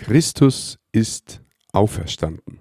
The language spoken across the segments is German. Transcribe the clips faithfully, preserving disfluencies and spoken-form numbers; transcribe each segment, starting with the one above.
Christus ist auferstanden.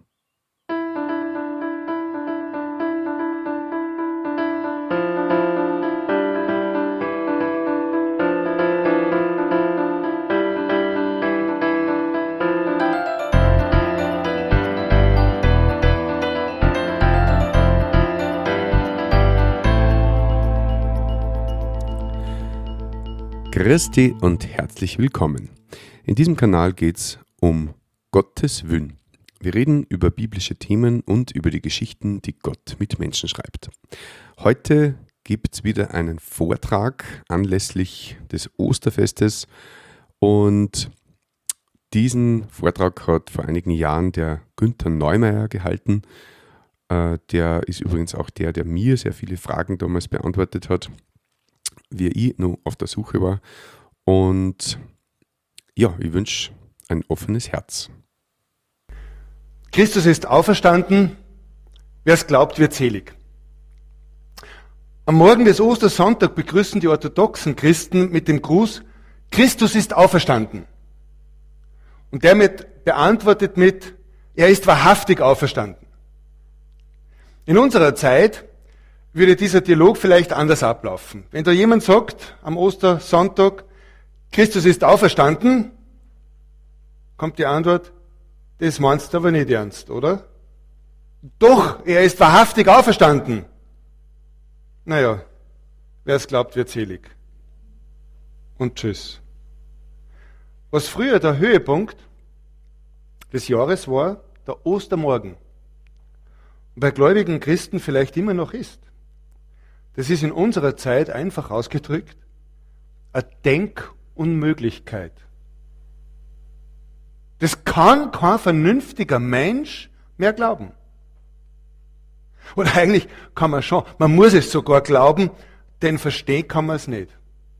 Christi und herzlich willkommen. In diesem Kanal geht es um Gottes Willen. Wir reden über biblische Themen und über die Geschichten, die Gott mit Menschen schreibt. Heute gibt es wieder einen Vortrag anlässlich des Osterfestes und diesen Vortrag hat vor einigen Jahren der Günther Neumeier gehalten. Äh, der ist übrigens auch der, der mir sehr viele Fragen damals beantwortet hat, wie ich noch auf der Suche war. Und ja, ich wünsche ein offenes Herz. Christus ist auferstanden. Wer es glaubt, wird selig. Am Morgen des Ostersonntag begrüßen die orthodoxen Christen mit dem Gruß: Christus ist auferstanden. Und der mit, beantwortet mit: Er ist wahrhaftig auferstanden. In unserer Zeit würde dieser Dialog vielleicht anders ablaufen. Wenn da jemand sagt am Ostersonntag, Christus ist auferstanden, kommt die Antwort: Das meinst du aber nicht ernst, oder? Doch, er ist wahrhaftig auferstanden. Naja, wer es glaubt, wird selig. Und tschüss. Was früher der Höhepunkt des Jahres war, der Ostermorgen. Und bei gläubigen Christen vielleicht immer noch ist. Das ist in unserer Zeit einfach ausgedrückt eine Denkunmöglichkeit. Das kann kein vernünftiger Mensch mehr glauben. Oder eigentlich kann man schon, man muss es sogar glauben, denn verstehen kann man es nicht.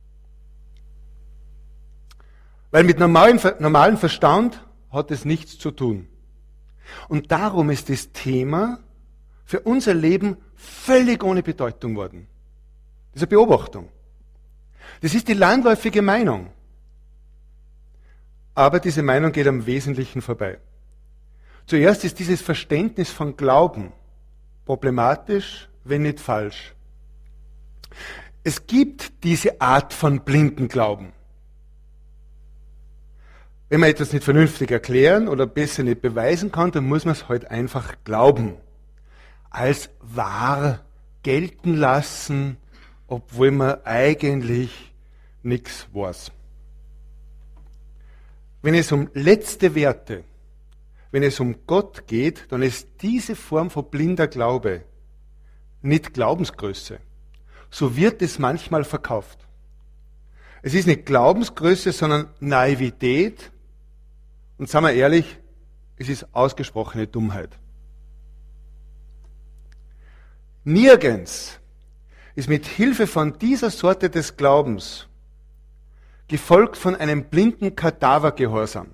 Weil mit normalem, normalem Verstand hat es nichts zu tun. Und darum ist das Thema für unser Leben völlig ohne Bedeutung worden. Das ist eine Beobachtung. Das ist die landläufige Meinung. Aber diese Meinung geht am Wesentlichen vorbei. Zuerst ist dieses Verständnis von Glauben problematisch, wenn nicht falsch. Es gibt diese Art von blinden Glauben. Wenn man etwas nicht vernünftig erklären oder besser nicht beweisen kann, dann muss man es halt einfach glauben. Als wahr gelten lassen, obwohl man eigentlich nichts weiß. Wenn es um letzte Werte, wenn es um Gott geht, dann ist diese Form von blinder Glaube nicht Glaubensgröße. So wird es manchmal verkauft. Es ist nicht Glaubensgröße, sondern Naivität. Und seien wir ehrlich, es ist ausgesprochene Dummheit. Nirgends ist mit Hilfe von dieser Sorte des Glaubens gefolgt von einem blinden Kadavergehorsam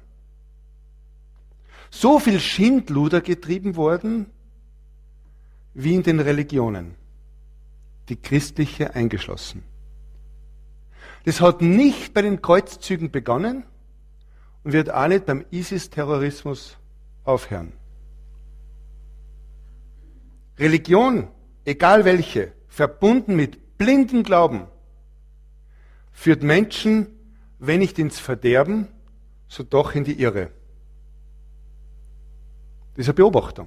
so viel Schindluder getrieben worden wie in den Religionen, die christliche eingeschlossen. Das hat nicht bei den Kreuzzügen begonnen und wird auch nicht beim ISIS-Terrorismus aufhören. Religion, egal welche, verbunden mit blindem Glauben, führt Menschen, wenn nicht ins Verderben, so doch in die Irre. Das ist eine Beobachtung.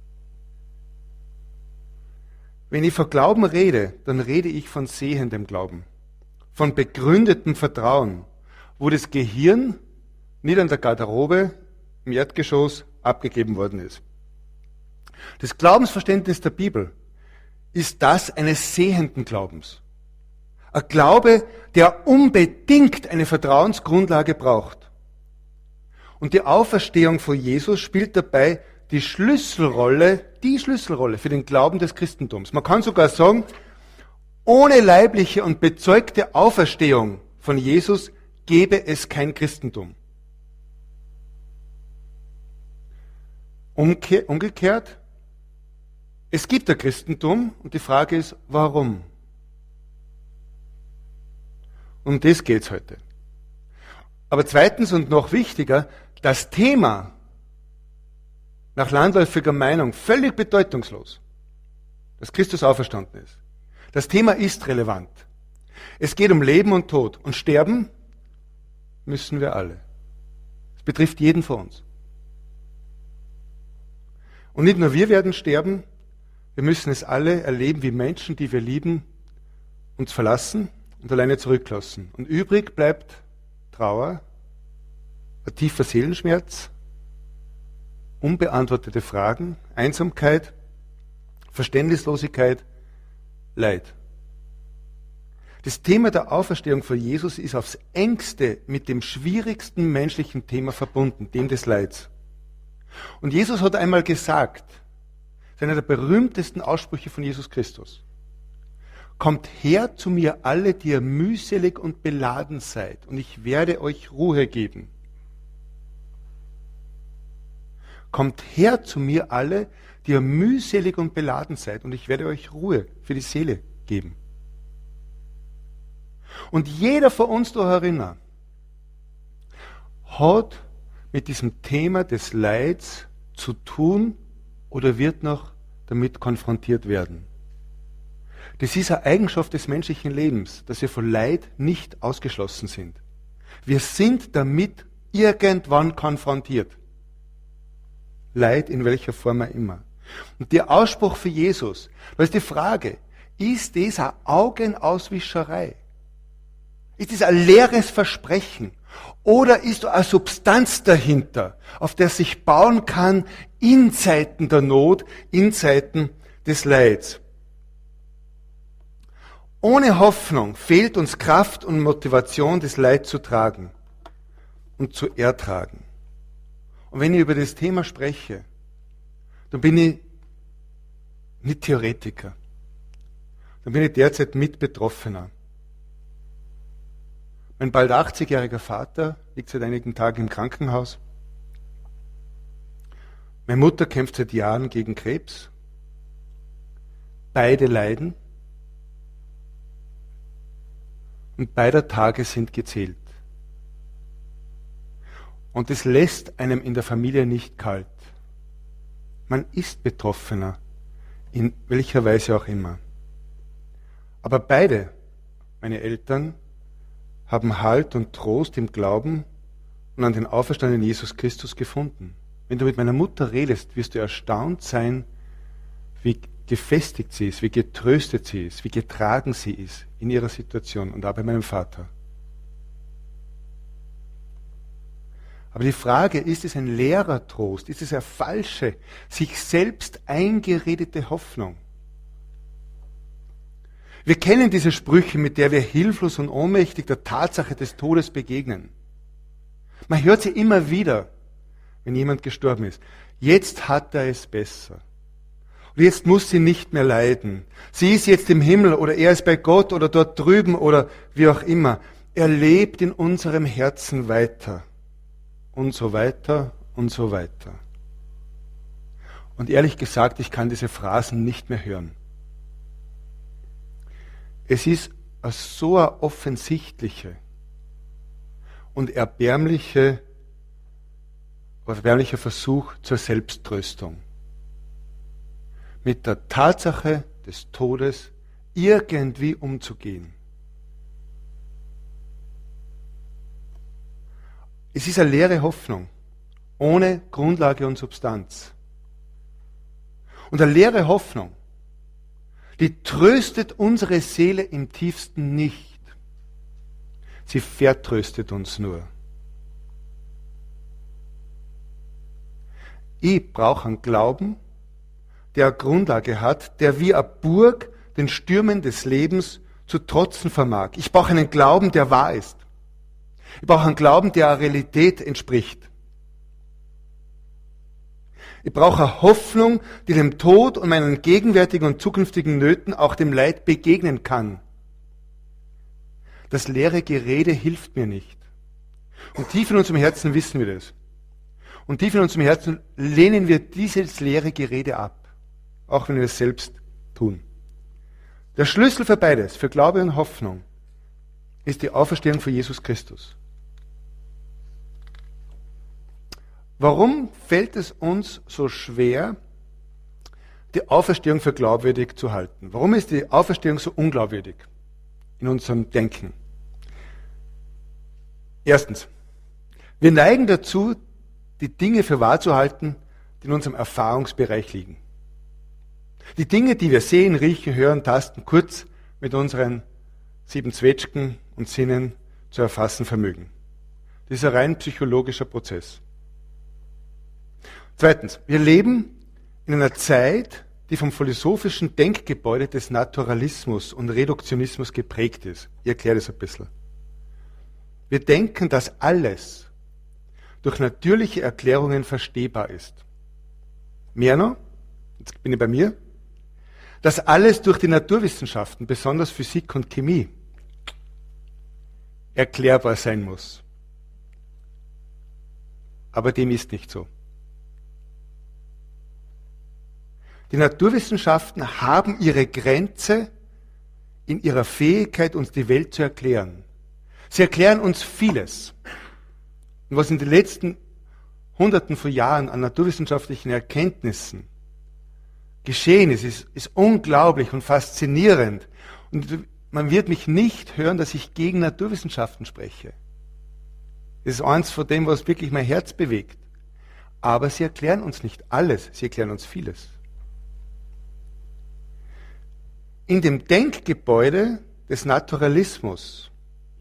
Wenn ich von Glauben rede, dann rede ich von sehendem Glauben, von begründetem Vertrauen, wo das Gehirn nicht an der Garderobe im Erdgeschoss abgegeben worden ist. Das Glaubensverständnis der Bibel ist das eines sehenden Glaubens. Ein Glaube, der unbedingt eine Vertrauensgrundlage braucht. Und die Auferstehung von Jesus spielt dabei die Schlüsselrolle, die Schlüsselrolle für den Glauben des Christentums. Man kann sogar sagen, ohne leibliche und bezeugte Auferstehung von Jesus gäbe es kein Christentum. Umkehr, umgekehrt, es gibt ein Christentum und die Frage ist, warum? Um das geht's heute. Aber zweitens und noch wichtiger, das Thema nach landläufiger Meinung völlig bedeutungslos, dass Christus auferstanden ist. Das Thema ist relevant. Es geht um Leben und Tod. Und sterben müssen wir alle. Es betrifft jeden von uns. Und nicht nur wir werden sterben, wir müssen es alle erleben, wie Menschen, die wir lieben, uns verlassen und alleine zurücklassen. Und übrig bleibt Trauer, ein tiefer Seelenschmerz, unbeantwortete Fragen, Einsamkeit, Verständnislosigkeit, Leid. Das Thema der Auferstehung von Jesus ist aufs engste mit dem schwierigsten menschlichen Thema verbunden, dem des Leids. Und Jesus hat einmal gesagt, das ist einer der berühmtesten Aussprüche von Jesus Christus: Kommt her zu mir alle, die ihr mühselig und beladen seid, und ich werde euch Ruhe geben. Kommt her zu mir alle, die ihr mühselig und beladen seid, und ich werde euch Ruhe für die Seele geben. Und jeder von uns da herinnen hat mit diesem Thema des Leids zu tun oder wird noch damit konfrontiert werden. Das ist eine Eigenschaft des menschlichen Lebens, dass wir von Leid nicht ausgeschlossen sind. Wir sind damit irgendwann konfrontiert. Leid in welcher Form auch immer. Und der Ausspruch für Jesus, da ist die Frage, ist das eine Augenauswischerei? Ist das ein leeres Versprechen? Oder ist da eine Substanz dahinter, auf der sich bauen kann in Zeiten der Not, in Zeiten des Leids? Ohne Hoffnung fehlt uns Kraft und Motivation, das Leid zu tragen und zu ertragen. Und wenn ich über das Thema spreche, dann bin ich nicht Theoretiker. Dann bin ich derzeit Mitbetroffener. Mein bald achtzigjähriger Vater liegt seit einigen Tagen im Krankenhaus. Meine Mutter kämpft seit Jahren gegen Krebs. Beide leiden. Und beider Tage sind gezählt. Und es lässt einem in der Familie nicht kalt. Man ist Betroffener, in welcher Weise auch immer. Aber beide, meine Eltern, haben Halt und Trost im Glauben und an den auferstandenen Jesus Christus gefunden. Wenn du mit meiner Mutter redest, wirst du erstaunt sein, wie gefestigt sie ist, wie getröstet sie ist, wie getragen sie ist in ihrer Situation und auch bei meinem Vater. Aber die Frage, ist es ein leerer Trost? Ist es eine falsche, sich selbst eingeredete Hoffnung? Wir kennen diese Sprüche, mit der wir hilflos und ohnmächtig der Tatsache des Todes begegnen. Man hört sie immer wieder, wenn jemand gestorben ist. Jetzt hat er es besser. Und jetzt muss sie nicht mehr leiden. Sie ist jetzt im Himmel oder er ist bei Gott oder dort drüben oder wie auch immer. Er lebt in unserem Herzen weiter. Und so weiter und so weiter. Und ehrlich gesagt, ich kann diese Phrasen nicht mehr hören. Es ist eine so eine offensichtliche und erbärmliche, erbärmlicher Versuch zur Selbsttröstung. Mit der Tatsache des Todes irgendwie umzugehen. Es ist eine leere Hoffnung, ohne Grundlage und Substanz. Und eine leere Hoffnung, die tröstet unsere Seele im tiefsten nicht. Sie vertröstet uns nur. Ich brauche einen Glauben, der eine Grundlage hat, der wie eine Burg den Stürmen des Lebens zu trotzen vermag. Ich brauche einen Glauben, der wahr ist. Ich brauche einen Glauben, der einer Realität entspricht. Ich brauche eine Hoffnung, die dem Tod und meinen gegenwärtigen und zukünftigen Nöten, auch dem Leid begegnen kann. Das leere Gerede hilft mir nicht. Und tief in unserem Herzen wissen wir das. Und tief in unserem Herzen lehnen wir dieses leere Gerede ab, auch wenn wir es selbst tun. Der Schlüssel für beides, für Glaube und Hoffnung, ist die Auferstehung von Jesus Christus. Warum fällt es uns so schwer, die Auferstehung für glaubwürdig zu halten? Warum ist die Auferstehung so unglaubwürdig in unserem Denken? Erstens, wir neigen dazu, die Dinge für wahr zu halten, die in unserem Erfahrungsbereich liegen. Die Dinge, die wir sehen, riechen, hören, tasten, kurz mit unseren sieben Zwetschgen und Sinnen zu erfassen vermögen. Das ist ein rein psychologischer Prozess. Zweitens, wir leben in einer Zeit, die vom philosophischen Denkgebäude des Naturalismus und Reduktionismus geprägt ist. Ich erkläre das ein bisschen. Wir denken, dass alles durch natürliche Erklärungen verstehbar ist. Mehr noch, jetzt bin ich bei mir, dass alles durch die Naturwissenschaften, besonders Physik und Chemie, erklärbar sein muss. Aber dem ist nicht so. Die Naturwissenschaften haben ihre Grenze in ihrer Fähigkeit, uns die Welt zu erklären. Sie erklären uns vieles. Und was in den letzten Hunderten von Jahren an naturwissenschaftlichen Erkenntnissen geschehen ist, ist, ist unglaublich und faszinierend. Und man wird mich nicht hören, dass ich gegen Naturwissenschaften spreche. Das ist eins von dem, was wirklich mein Herz bewegt. Aber sie erklären uns nicht alles, sie erklären uns vieles. In dem Denkgebäude des Naturalismus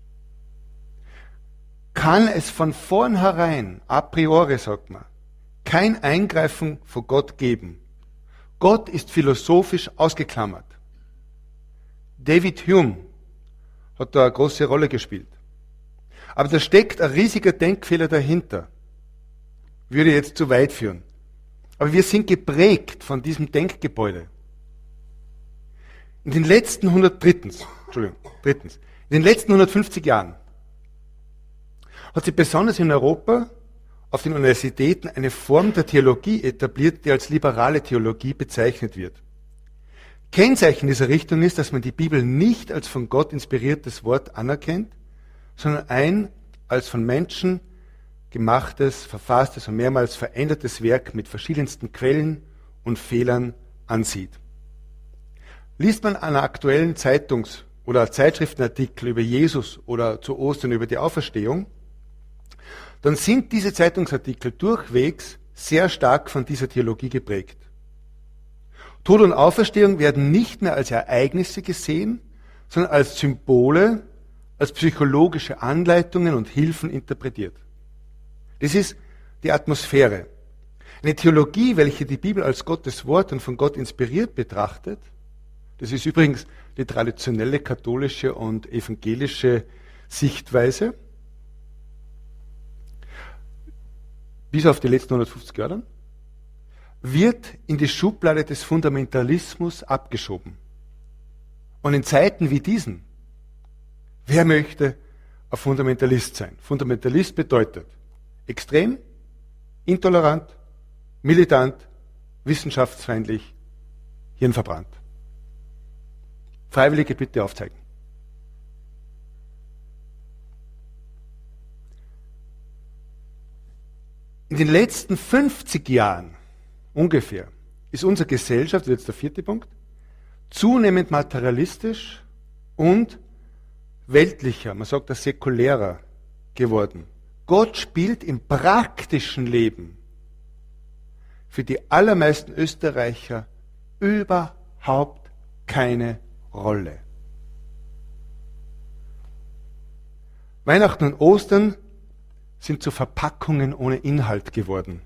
kann es von vornherein, a priori sagt man, kein Eingreifen von Gott geben. Gott ist philosophisch ausgeklammert. David Hume hat da eine große Rolle gespielt. Aber da steckt ein riesiger Denkfehler dahinter. Würde jetzt zu weit führen. Aber wir sind geprägt von diesem Denkgebäude. In den letzten hundert, drittens, Entschuldigung, drittens, in den letzten hundertfünfzig Jahren hat sich besonders in Europa auf den Universitäten eine Form der Theologie etabliert, die als liberale Theologie bezeichnet wird. Kennzeichen dieser Richtung ist, dass man die Bibel nicht als von Gott inspiriertes Wort anerkennt, sondern ein als von Menschen gemachtes, verfasstes und mehrmals verändertes Werk mit verschiedensten Quellen und Fehlern ansieht. Liest man einen aktuellen Zeitungs- oder Zeitschriftenartikel über Jesus oder zu Ostern über die Auferstehung, dann sind diese Zeitungsartikel durchwegs sehr stark von dieser Theologie geprägt. Tod und Auferstehung werden nicht mehr als Ereignisse gesehen, sondern als Symbole, als psychologische Anleitungen und Hilfen interpretiert. Das ist die Atmosphäre. Eine Theologie, welche die Bibel als Gottes Wort und von Gott inspiriert betrachtet, das ist übrigens die traditionelle katholische und evangelische Sichtweise, bis auf die letzten hundertfünfzig Jahre dann, wird in die Schublade des Fundamentalismus abgeschoben. Und in Zeiten wie diesen, wer möchte ein Fundamentalist sein? Fundamentalist bedeutet extrem, intolerant, militant, wissenschaftsfeindlich, hirnverbrannt. Freiwillige bitte aufzeigen. In den letzten fünfzig Jahren ungefähr ist unsere Gesellschaft, das ist jetzt der vierte Punkt, zunehmend materialistisch und weltlicher, man sagt das säkulärer geworden. Gott spielt im praktischen Leben für die allermeisten Österreicher überhaupt keine Rolle. Weihnachten und Ostern sind zu Verpackungen ohne Inhalt geworden.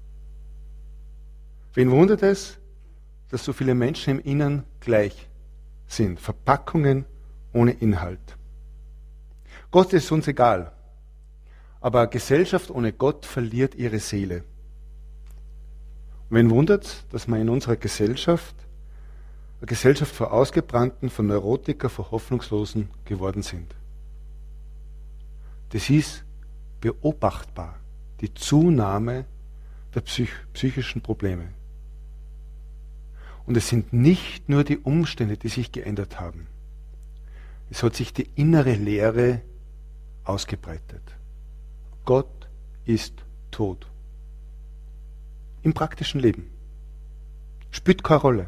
Wen wundert es, dass so viele Menschen im Innern gleich sind? Verpackungen ohne Inhalt. Gott ist uns egal, aber eine Gesellschaft ohne Gott verliert ihre Seele. Und wen wundert es, dass man in unserer Gesellschaft, eine Gesellschaft von Ausgebrannten, von Neurotikern, von Hoffnungslosen geworden sind? Das ist beobachtbar, die Zunahme der psych- psychischen Probleme. Und es sind nicht nur die Umstände, die sich geändert haben. Es hat sich die innere Leere ausgebreitet. Gott ist tot. im praktischen Leben. Spielt keine Rolle.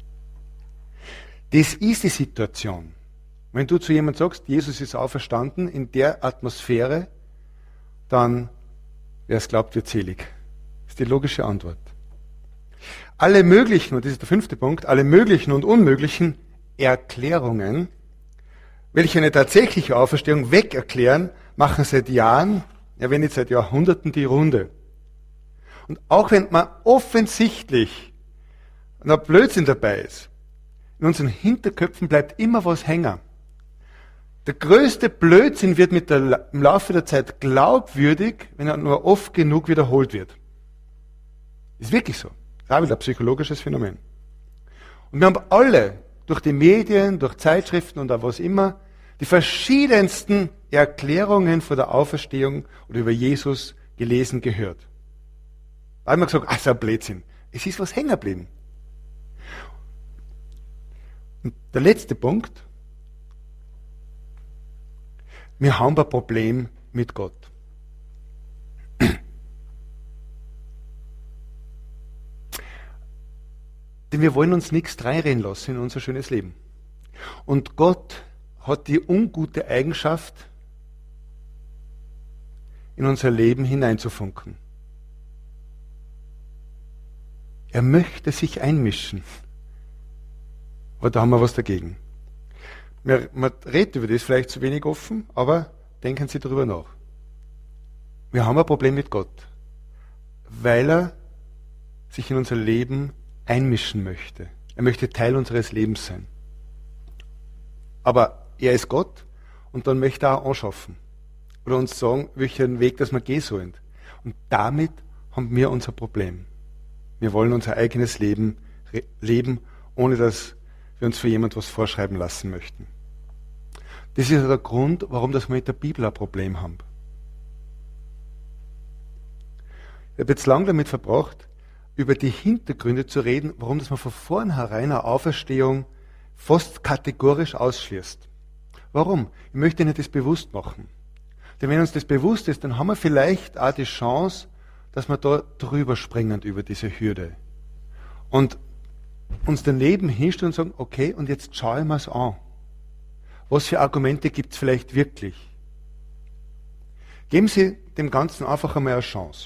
Das ist die Situation. Wenn du zu jemandem sagst, Jesus ist auferstanden, in der Atmosphäre, dann, wer es glaubt, wird selig. Das ist die logische Antwort. Alle möglichen, und das ist der fünfte Punkt, alle möglichen und unmöglichen Erklärungen, welche eine tatsächliche Auferstehung wegerklären, machen seit Jahren, ja wenn nicht seit Jahrhunderten, die Runde. Und auch wenn man offensichtlich noch Blödsinn dabei ist, in unseren Hinterköpfen bleibt immer was hängen. Der größte Blödsinn wird mit der, im Laufe der Zeit glaubwürdig, wenn er nur oft genug wiederholt wird. Ist wirklich so. Das ist auch wieder ein psychologisches Phänomen. Und wir haben alle, durch die Medien, durch Zeitschriften und auch was immer, die verschiedensten Erklärungen vor der Auferstehung oder über Jesus gelesen, gehört. Da haben wir gesagt, ach, so ein Blödsinn. Es ist was hängen geblieben. Und der letzte Punkt, wir haben ein Problem mit Gott. Denn wir wollen uns nichts reinreden lassen in unser schönes Leben. Und Gott hat die ungute Eigenschaft, in unser Leben hineinzufunken. Er möchte sich einmischen. Aber da haben wir was dagegen. Man redet über das vielleicht zu wenig offen, aber denken Sie darüber nach. Wir haben ein Problem mit Gott, weil er sich in unser Leben einmischen möchte. Er möchte Teil unseres Lebens sein. Aber er ist Gott und dann möchte er auch anschaffen. Oder uns sagen, welchen Weg das wir gehen sollen. Und damit haben wir unser Problem. Wir wollen unser eigenes Leben leben, ohne dass wir uns für jemand was vorschreiben lassen möchten. Das ist der Grund, warum das wir mit der Bibel ein Problem haben. Ich habe jetzt lange damit verbracht, über die Hintergründe zu reden, warum das man von vornherein eine Auferstehung fast kategorisch ausschließt. Warum? Ich möchte Ihnen das bewusst machen. Denn wenn uns das bewusst ist, dann haben wir vielleicht auch die Chance, dass wir da drüber springen über diese Hürde. Und uns daneben hinstellen und sagen, okay, und jetzt schaue ich mir es an. Was für Argumente gibt es vielleicht wirklich? Geben Sie dem Ganzen einfach einmal eine Chance.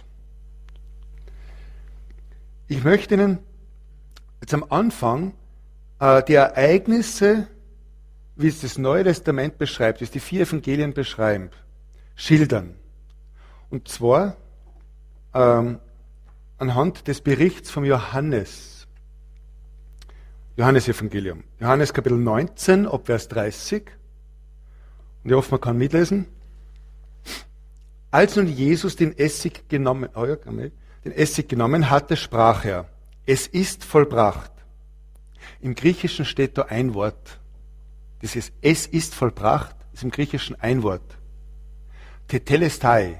Ich möchte Ihnen jetzt am Anfang äh, die Ereignisse, wie es das Neue Testament beschreibt, wie es die vier Evangelien beschreiben, schildern. Und zwar ähm, anhand des Berichts vom Johannes. Johannes-Evangelium. Johannes Kapitel neunzehn, ab Vers dreißig. Und ich hoffe, man kann mitlesen. Als nun Jesus den Essig genommen, oh ja, den Essig genommen hatte, sprach er, es ist vollbracht. Im Griechischen steht da ein Wort. Dieses es ist vollbracht ist im Griechischen ein Wort. Tetelestai.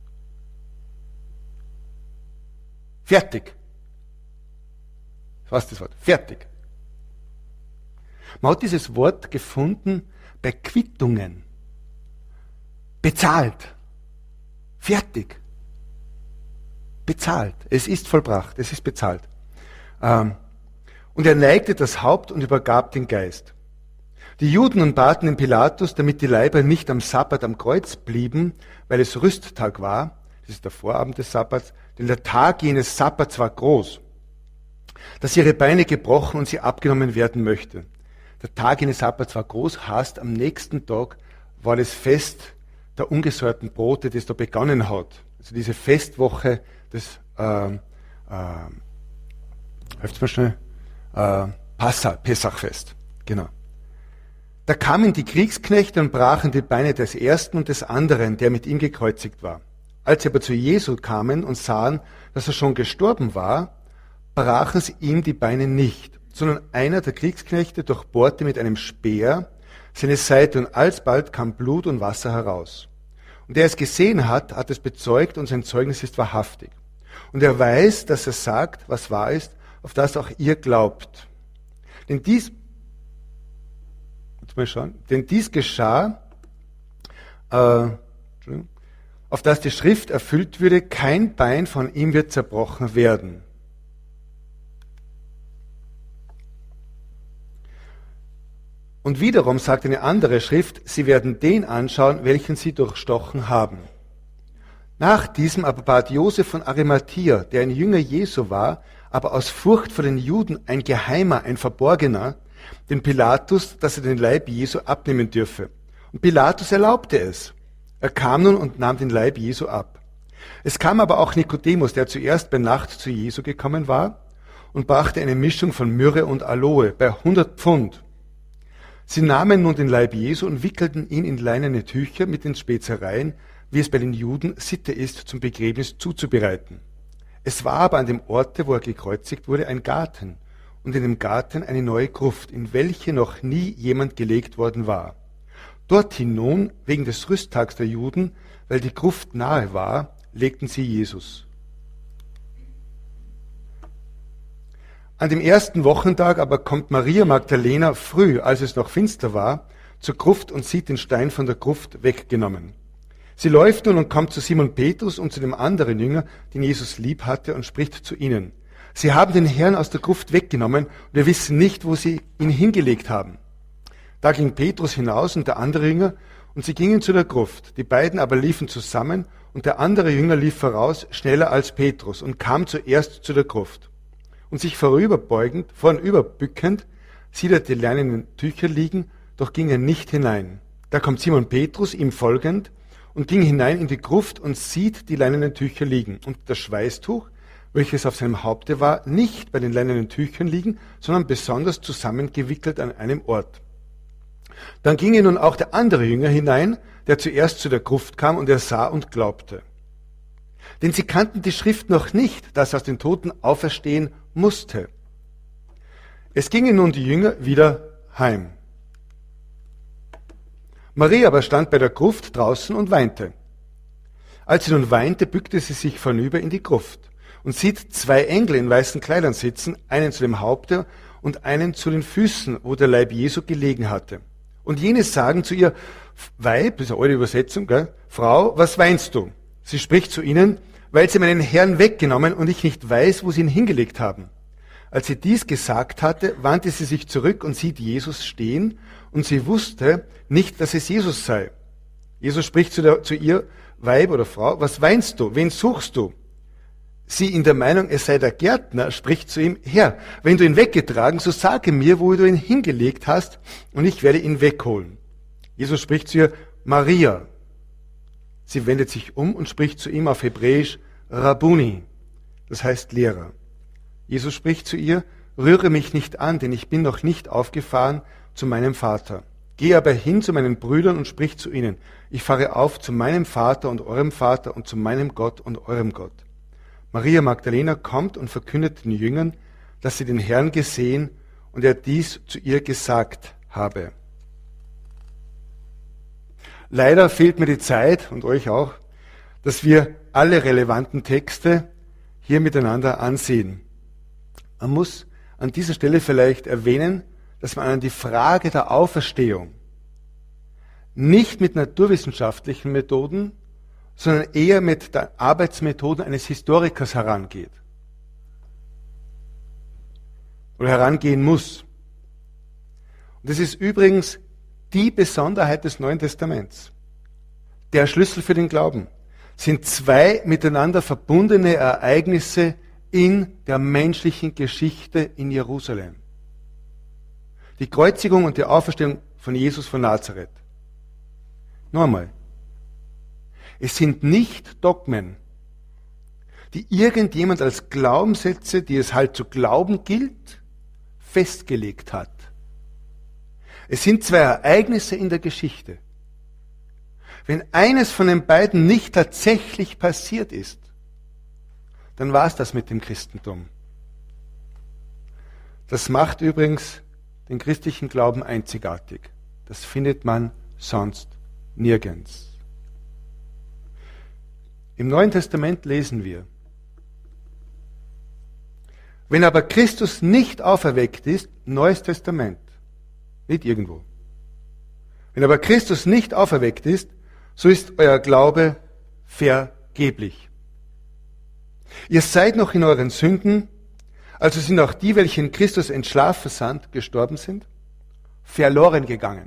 Fertig. Was ist das Wort? Fertig. Man hat dieses Wort gefunden bei Quittungen. Bezahlt. Fertig. Bezahlt. Es ist vollbracht. Es ist bezahlt. Ähm, und er neigte das Haupt und übergab den Geist. Die Juden nun baten den Pilatus, damit die Leiber nicht am Sabbat am Kreuz blieben, weil es Rüsttag war, das ist der Vorabend des Sabbats, denn der Tag jenes Sabbats war groß, dass ihre Beine gebrochen und sie abgenommen werden möchte. Der Tag jenes Sabbats war groß, heißt, am nächsten Tag war das Fest der ungesäuerten Brote, das da begonnen hat. Also diese Festwoche des, äh, äh, helft's mir schnell, äh, Passa, Pessachfest, genau. Da kamen die Kriegsknechte und brachen die Beine des ersten und des anderen, der mit ihm gekreuzigt war. Als sie aber zu Jesu kamen und sahen, dass er schon gestorben war, brachen sie ihm die Beine nicht, sondern einer der Kriegsknechte durchbohrte mit einem Speer seine Seite und alsbald kam Blut und Wasser heraus. Und der es gesehen hat, hat es bezeugt und sein Zeugnis ist wahrhaftig. Und er weiß, dass er sagt, was wahr ist, auf das auch ihr glaubt. Denn dies Mal schauen. Denn dies geschah, äh, auf das die Schrift erfüllt würde, kein Bein von ihm wird zerbrochen werden. Und wiederum sagt eine andere Schrift, sie werden den anschauen, welchen sie durchstochen haben. Nach diesem aber bat Josef von Arimathea, der ein Jünger Jesu war, aber aus Furcht vor den Juden ein Geheimer, ein Verborgener, den Pilatus, dass er den Leib Jesu abnehmen dürfe. Und Pilatus erlaubte es. Er kam nun und nahm den Leib Jesu ab. Es kam aber auch Nikodemus, der zuerst bei Nacht zu Jesu gekommen war, und brachte eine Mischung von Myrrhe und Aloe bei hundert Pfund. Sie nahmen nun den Leib Jesu und wickelten ihn in leinene Tücher mit den Spezereien, wie es bei den Juden Sitte ist, zum Begräbnis zuzubereiten. Es war aber an dem Orte, wo er gekreuzigt wurde, ein Garten, und in dem Garten eine neue Gruft, in welche noch nie jemand gelegt worden war. Dorthin nun, wegen des Rüsttags der Juden, weil die Gruft nahe war, legten sie Jesus. An dem ersten Wochentag aber kommt Maria Magdalena früh, als es noch finster war, zur Gruft und sieht den Stein von der Gruft weggenommen. Sie läuft nun und kommt zu Simon Petrus und zu dem anderen Jünger, den Jesus lieb hatte, und spricht zu ihnen: Sie haben den Herrn aus der Gruft weggenommen, und wir wissen nicht, wo sie ihn hingelegt haben. Da ging Petrus hinaus und der andere Jünger, und sie gingen zu der Gruft. Die beiden aber liefen zusammen, und der andere Jünger lief voraus, schneller als Petrus, und kam zuerst zu der Gruft. Und sich vorüberbeugend, vornüberbückend, sieht er die leinenen Tücher liegen, doch ging er nicht hinein. Da kommt Simon Petrus, ihm folgend, und ging hinein in die Gruft und sieht die leinenen Tücher liegen und das Schweißtuch, welches auf seinem Haupte war, nicht bei den leinenen Tüchern liegen, sondern besonders zusammengewickelt an einem Ort. Dann ging nun auch der andere Jünger hinein, der zuerst zu der Gruft kam, und er sah und glaubte. Denn sie kannten die Schrift noch nicht, dass er aus den Toten auferstehen musste. Es gingen nun die Jünger wieder heim. Maria aber stand bei der Gruft draußen und weinte. Als sie nun weinte, bückte sie sich vornüber in die Gruft und sieht zwei Engel in weißen Kleidern sitzen, einen zu dem Haupte und einen zu den Füßen, wo der Leib Jesu gelegen hatte. Und jene sagen zu ihr: Weib, das ist eine alte Übersetzung, gell? Frau, was weinst du? Sie spricht zu ihnen: Weil sie meinen Herrn weggenommen und ich nicht weiß, wo sie ihn hingelegt haben. Als sie dies gesagt hatte, wandte sie sich zurück und sieht Jesus stehen, und sie wusste nicht, dass es Jesus sei. Jesus spricht zu, der, zu ihr: Weib oder Frau, was weinst du? Wen suchst du? Sie, in der Meinung, es sei der Gärtner, spricht zu ihm: Herr, wenn du ihn weggetragen, so sage mir, wo du ihn hingelegt hast, und ich werde ihn wegholen. Jesus spricht zu ihr: Maria. Sie wendet sich um und spricht zu ihm auf Hebräisch: Rabbuni, das heißt Lehrer. Jesus spricht zu ihr: Rühre mich nicht an, denn ich bin noch nicht aufgefahren zu meinem Vater. Geh aber hin zu meinen Brüdern und sprich zu ihnen: Ich fahre auf zu meinem Vater und eurem Vater und zu meinem Gott und eurem Gott. Maria Magdalena kommt und verkündet den Jüngern, dass sie den Herrn gesehen und er dies zu ihr gesagt habe. Leider fehlt mir die Zeit, und euch auch, dass wir alle relevanten Texte hier miteinander ansehen. Man muss an dieser Stelle vielleicht erwähnen, dass man an die Frage der Auferstehung nicht mit naturwissenschaftlichen Methoden, sondern eher mit den Arbeitsmethoden eines Historikers herangeht. Oder herangehen muss. Und das ist übrigens die Besonderheit des Neuen Testaments. Der Schlüssel für den Glauben sind zwei miteinander verbundene Ereignisse in der menschlichen Geschichte in Jerusalem. Die Kreuzigung und die Auferstehung von Jesus von Nazareth. Nochmal. Es sind nicht Dogmen, die irgendjemand als Glaubenssätze, die es halt zu glauben gilt, festgelegt hat. Es sind zwei Ereignisse in der Geschichte. Wenn eines von den beiden nicht tatsächlich passiert ist, dann war es das mit dem Christentum. Das macht übrigens den christlichen Glauben einzigartig. Das findet man sonst nirgends. Im Neuen Testament lesen wir: Wenn aber Christus nicht auferweckt ist, Neues Testament, nicht irgendwo. Wenn aber Christus nicht auferweckt ist, so ist euer Glaube vergeblich. Ihr seid noch in euren Sünden, also sind auch die, welche in Christus entschlafen sind, gestorben sind. verloren gegangen.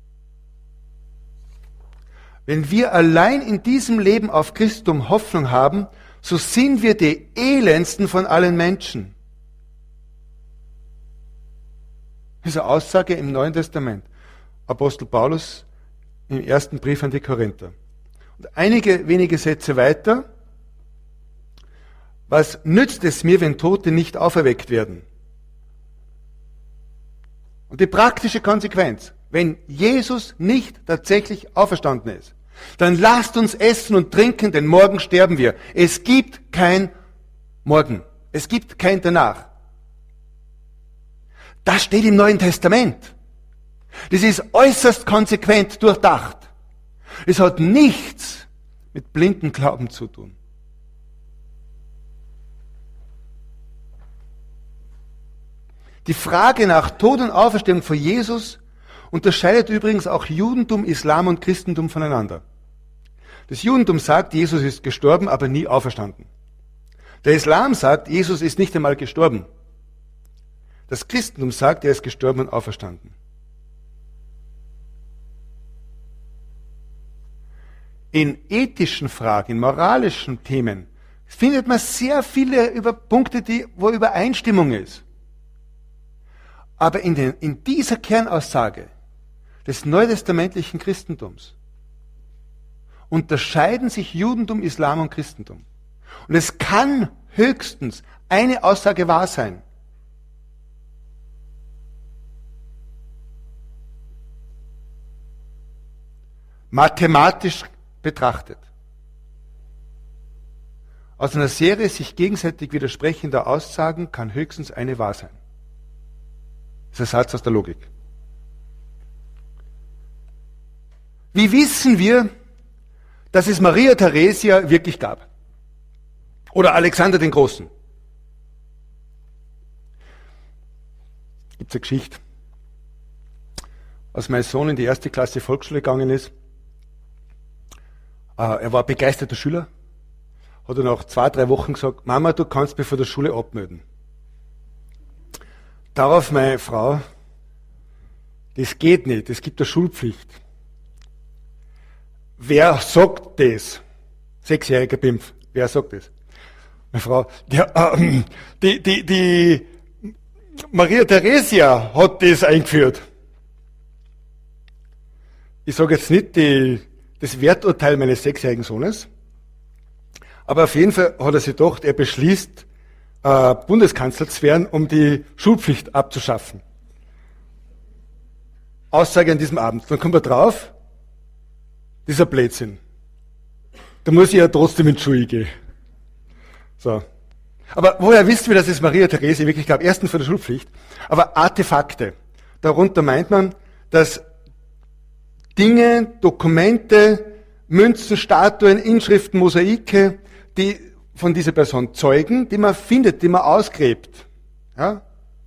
Wenn wir allein in diesem Leben auf Christum Hoffnung haben, so sind wir die elendsten von allen Menschen. Diese Aussage im Neuen Testament. Apostel Paulus im ersten Brief an die Korinther. Und einige wenige Sätze weiter. Was nützt es mir, wenn Tote nicht auferweckt werden? Und die praktische Konsequenz, wenn Jesus nicht tatsächlich auferstanden ist, dann lasst uns essen und trinken, denn morgen sterben wir. Es gibt kein Morgen. Es gibt kein Danach. Das steht im Neuen Testament. Das ist äußerst konsequent durchdacht. Es hat nichts mit blinden Glauben zu tun. Die Frage nach Tod und Auferstehung von Jesus unterscheidet übrigens auch Judentum, Islam und Christentum voneinander. Das Judentum sagt, Jesus ist gestorben, aber nie auferstanden. Der Islam sagt, Jesus ist nicht einmal gestorben. Das Christentum sagt, er ist gestorben und auferstanden. In ethischen Fragen, in moralischen Themen findet man sehr viele über Punkte, die, wo Übereinstimmung ist. Aber in, den, in dieser Kernaussage des neutestamentlichen Christentums unterscheiden sich Judentum, Islam und Christentum. Und es kann höchstens eine Aussage wahr sein. Mathematisch betrachtet. Aus einer Serie sich gegenseitig widersprechender Aussagen kann höchstens eine wahr sein. Das ist ein Satz aus der Logik. Wie wissen wir, dass es Maria Theresia wirklich gab? Oder Alexander den Großen? Gibt es eine Geschichte, als mein Sohn in die erste Klasse Volksschule gegangen ist. Er war begeisterter Schüler, hat er nach zwei, drei Wochen gesagt, Mama, du kannst mich von der Schule abmelden. Darauf meine Frau, das geht nicht, es gibt eine Schulpflicht. Wer sagt das? Sechsjähriger Pimpf, wer sagt das? Meine Frau, der, äh, die, die, die Maria Theresia hat das eingeführt. Ich sage jetzt nicht die, das Werturteil meines sechsjährigen Sohnes, aber auf jeden Fall hat er sich gedacht, er beschließt, äh, Bundeskanzler zu werden, um die Schulpflicht abzuschaffen. Aussage an diesem Abend. Dann kommt er drauf, dieser Blödsinn. Da muss ich ja trotzdem in die Schule gehen. So. Aber woher wissen wir, dass es Maria Theresia wirklich gab? Erstens von der Schulpflicht. Aber Artefakte. Darunter meint man, dass Dinge, Dokumente, Münzen, Statuen, Inschriften, Mosaike, die von dieser Person zeugen, die man findet, die man ausgräbt. Ja?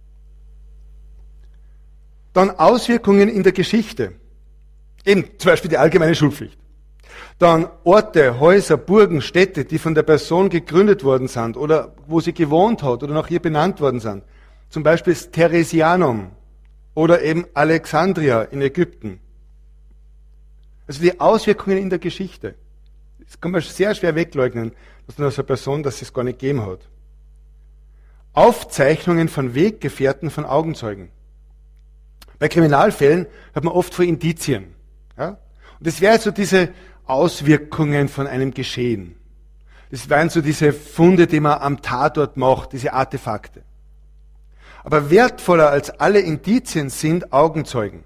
Dann Auswirkungen in der Geschichte. Eben zum Beispiel die allgemeine Schulpflicht. Dann Orte, Häuser, Burgen, Städte, die von der Person gegründet worden sind oder wo sie gewohnt hat oder nach ihr benannt worden sind. Zum Beispiel das Theresianum oder eben Alexandria in Ägypten. Also die Auswirkungen in der Geschichte. Das kann man sehr schwer wegleugnen, dass man als eine Person, dass es gar nicht gegeben hat. Aufzeichnungen von Weggefährten von Augenzeugen. Bei Kriminalfällen hat man oft von Indizien. Ja? Und das wäre so diese Auswirkungen von einem Geschehen. Das wären so diese Funde, die man am Tatort macht, diese Artefakte. Aber wertvoller als alle Indizien sind Augenzeugen.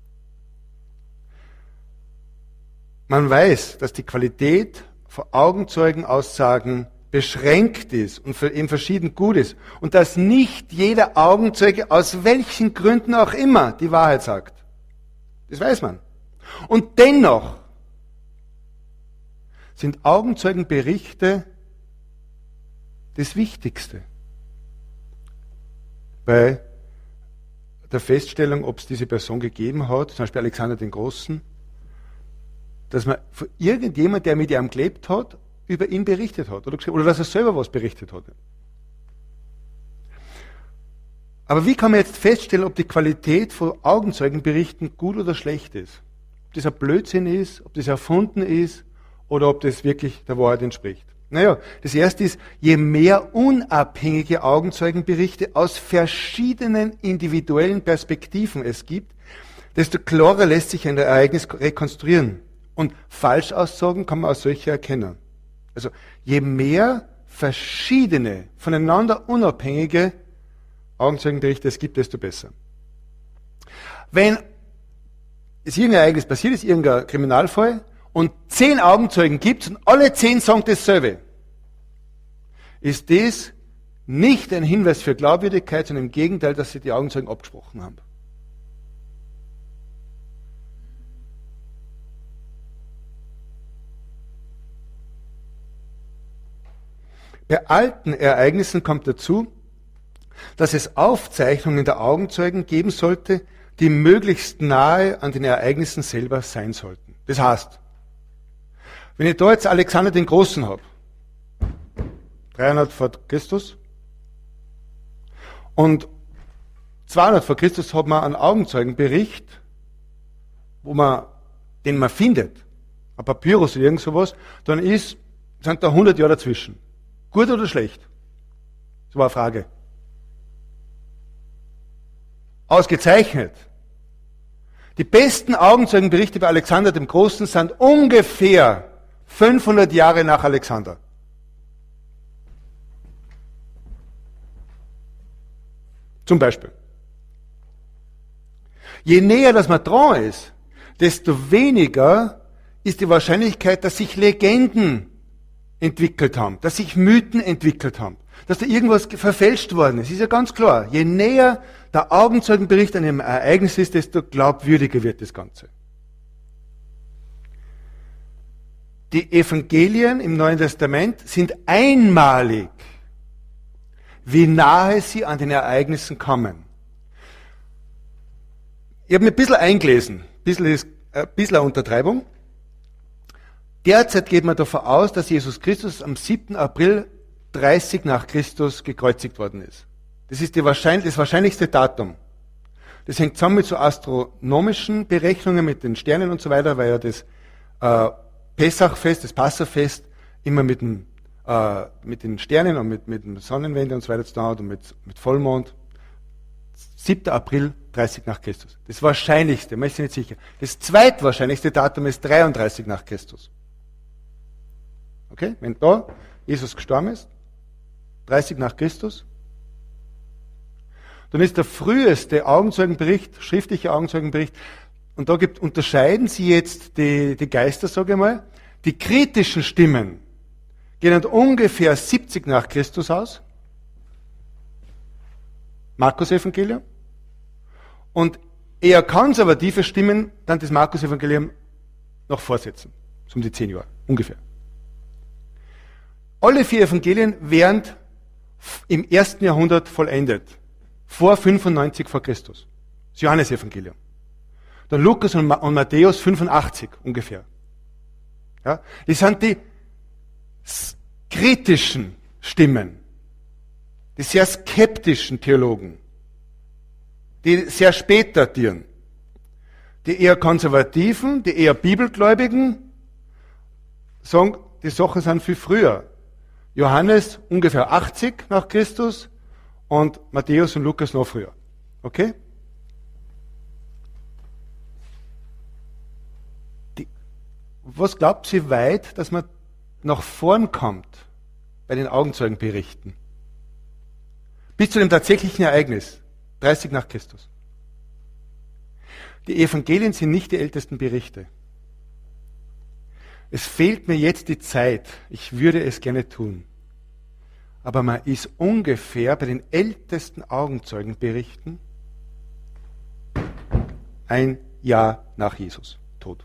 Man weiß, dass die Qualität von Augenzeugenaussagen beschränkt ist und für eben verschieden gut ist und dass nicht jeder Augenzeuge aus welchen Gründen auch immer die Wahrheit sagt. Das weiß man. Und dennoch sind Augenzeugenberichte das Wichtigste bei der Feststellung, ob es diese Person gegeben hat, zum Beispiel Alexander den Großen, dass man von irgendjemand, der mit ihm gelebt hat, über ihn berichtet hat oder, oder dass er selber was berichtet hat. Aber wie kann man jetzt feststellen, ob die Qualität von Augenzeugenberichten gut oder schlecht ist? Ob das ein Blödsinn ist, ob das erfunden ist oder ob das wirklich der Wahrheit entspricht? Naja, das erste ist, je mehr unabhängige Augenzeugenberichte aus verschiedenen individuellen Perspektiven es gibt, desto klarer lässt sich ein Ereignis rekonstruieren. Und Falschaussagen kann man als solche erkennen. Also je mehr verschiedene, voneinander unabhängige Augenzeugenberichte es gibt, desto besser. Wenn es irgendein Ereignis passiert ist, irgendein Kriminalfall, und zehn Augenzeugen gibt es und alle zehn sagen dasselbe, ist das nicht ein Hinweis für Glaubwürdigkeit, sondern im Gegenteil, dass sie die Augenzeugen abgesprochen haben. Bei alten Ereignissen kommt dazu, dass es Aufzeichnungen der Augenzeugen geben sollte, die möglichst nahe an den Ereignissen selber sein sollten. Das heißt, wenn ich da jetzt Alexander den Großen habe, dreihundert vor Christus, und zweihundert vor Christus hat man einen Augenzeugenbericht, wo man, den man findet, ein Papyrus oder irgend sowas, dann ist, sind da hundert Jahre dazwischen. Gut oder schlecht? Das war eine Frage. Ausgezeichnet. Die besten Augenzeugenberichte bei Alexander dem Großen sind ungefähr fünfhundert Jahre nach Alexander. Zum Beispiel. Je näher das man dran ist, desto weniger ist die Wahrscheinlichkeit, dass sich Legenden entwickelt haben, dass sich Mythen entwickelt haben, dass da irgendwas verfälscht worden ist. Ist ja ganz klar. Je näher der Augenzeugenbericht an einem Ereignis ist, desto glaubwürdiger wird das Ganze. Die Evangelien im Neuen Testament sind einmalig, wie nahe sie an den Ereignissen kommen. Ich habe mir ein bisschen eingelesen, ein bisschen, ist, ein bisschen eine Untertreibung. Derzeit geht man davon aus, dass Jesus Christus am siebten April dreißig nach Christus gekreuzigt worden ist. Das ist die wahrscheinlich, das wahrscheinlichste Datum. Das hängt zusammen mit so astronomischen Berechnungen, mit den Sternen und so weiter, weil ja das äh, Pessachfest, das Passafest, immer mit, dem, äh, mit den Sternen und mit, mit dem Sonnenwende und so weiter zu tun hat und mit, mit Vollmond. siebten April dreißig nach Christus. Das wahrscheinlichste, man ist sich nicht sicher. Das zweitwahrscheinlichste Datum ist dreiunddreißig nach Christus. Okay? Wenn da Jesus gestorben ist, dreißig nach Christus, dann ist der früheste Augenzeugenbericht, schriftliche Augenzeugenbericht, und da gibt, unterscheiden sie jetzt die, die Geister, sage ich mal, die kritischen Stimmen gehen dann ungefähr siebzig nach Christus aus, Markus-Evangelium, und eher konservative Stimmen dann das Markus-Evangelium noch vorsetzen, so um die zehn Jahre, ungefähr. Alle vier Evangelien werden im ersten Jahrhundert vollendet, vor fünfundneunzig vor Christus. Das Johannes-Evangelium. Dann Lukas und Matthäus fünfundachtzig ungefähr. Ja, das sind die kritischen Stimmen, die sehr skeptischen Theologen, die sehr spät datieren, die eher konservativen, die eher bibelgläubigen sagen, die Sachen sind viel früher. Johannes ungefähr achtzig nach Christus und Matthäus und Lukas noch früher. Okay? Die, was glaubt ihr weit, dass man nach vorn kommt bei den Augenzeugenberichten? Bis zu dem tatsächlichen Ereignis, dreißig nach Christus. Die Evangelien sind nicht die ältesten Berichte. Es fehlt mir jetzt die Zeit. Ich würde es gerne tun. Aber man ist ungefähr bei den ältesten Augenzeugenberichten ein Jahr nach Jesus tot.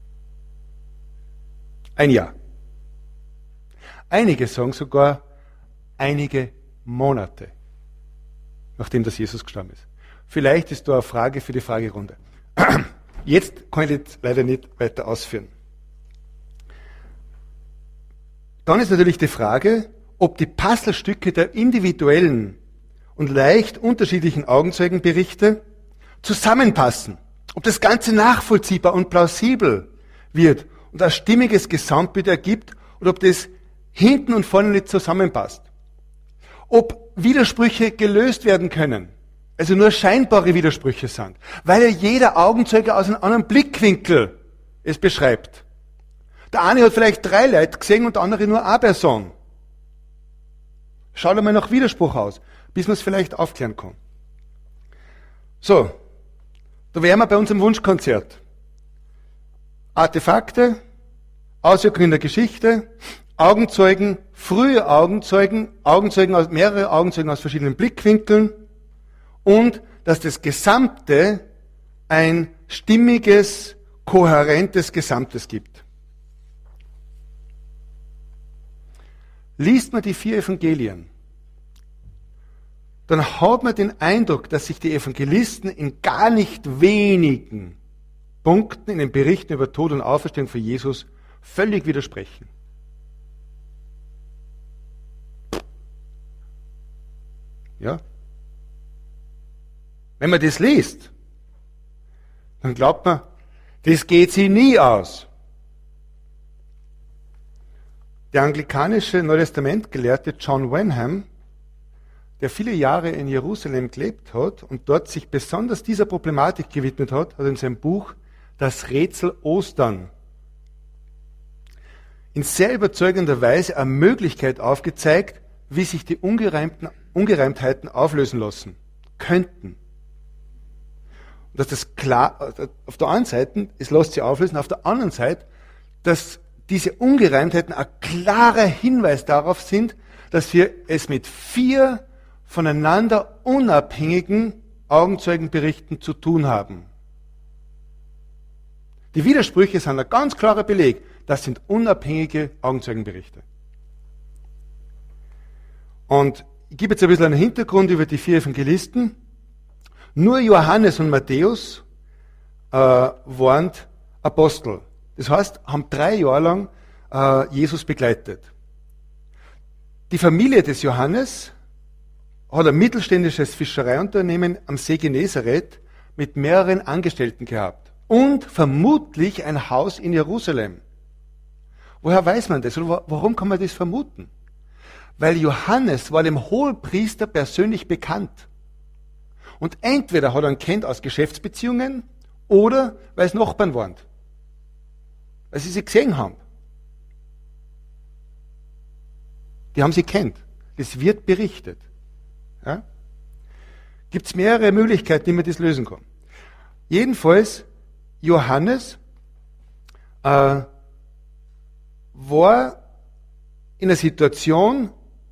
Ein Jahr. Einige sagen sogar einige Monate, nachdem das Jesus gestorben ist. Vielleicht ist da eine Frage für die Fragerunde. Jetzt kann ich das leider nicht weiter ausführen. Dann ist natürlich die Frage, ob die Puzzlestücke der individuellen und leicht unterschiedlichen Augenzeugenberichte zusammenpassen. Ob das Ganze nachvollziehbar und plausibel wird und ein stimmiges Gesamtbild ergibt oder ob das hinten und vorne nicht zusammenpasst. Ob Widersprüche gelöst werden können, also nur scheinbare Widersprüche sind, weil ja jeder Augenzeuge aus einem anderen Blickwinkel es beschreibt. Der eine hat vielleicht drei Leute gesehen und der andere nur eine Person. Schaut einmal nach Widerspruch aus, bis man es vielleicht aufklären kann. So, da wären wir bei unserem Wunschkonzert. Artefakte, Auswirkungen in der Geschichte, Augenzeugen, frühe Augenzeugen, Augenzeugen aus, mehrere Augenzeugen aus verschiedenen Blickwinkeln und dass das Gesamte ein stimmiges, kohärentes Gesamtes gibt. Liest man die vier Evangelien, dann hat man den Eindruck, dass sich die Evangelisten in gar nicht wenigen Punkten in den Berichten über Tod und Auferstehung von Jesus völlig widersprechen. Ja? Wenn man das liest, dann glaubt man, das geht sie nie aus. Der anglikanische Neutestamentgelehrte John Wenham, der viele Jahre in Jerusalem gelebt hat und dort sich besonders dieser Problematik gewidmet hat, hat in seinem Buch Das Rätsel Ostern in sehr überzeugender Weise eine Möglichkeit aufgezeigt, wie sich die Ungereimten, Ungereimtheiten auflösen lassen könnten. Und dass das klar, auf der einen Seite, es lässt sich auflösen, auf der anderen Seite, dass diese Ungereimtheiten ein klarer Hinweis darauf sind, dass wir es mit vier voneinander unabhängigen Augenzeugenberichten zu tun haben. Die Widersprüche sind ein ganz klarer Beleg, das sind unabhängige Augenzeugenberichte. Und ich gebe jetzt ein bisschen einen Hintergrund über die vier Evangelisten. Nur Johannes und Matthäus äh, waren Apostel. Das heißt, haben drei Jahre lang äh, Jesus begleitet. Die Familie des Johannes hat ein mittelständisches Fischereiunternehmen am See Genezareth mit mehreren Angestellten gehabt. Und vermutlich ein Haus in Jerusalem. Woher weiß man das? Oder warum kann man das vermuten? Weil Johannes war dem Hohepriester persönlich bekannt. Und entweder hat er ihn kennt aus Geschäftsbeziehungen oder weil es Nachbarn waren. Weil sie sie gesehen haben. Die haben sie kennt. Das wird berichtet. Ja? Gibt es mehrere Möglichkeiten, wie man das lösen kann. Jedenfalls, Johannes äh, war in einer Situation,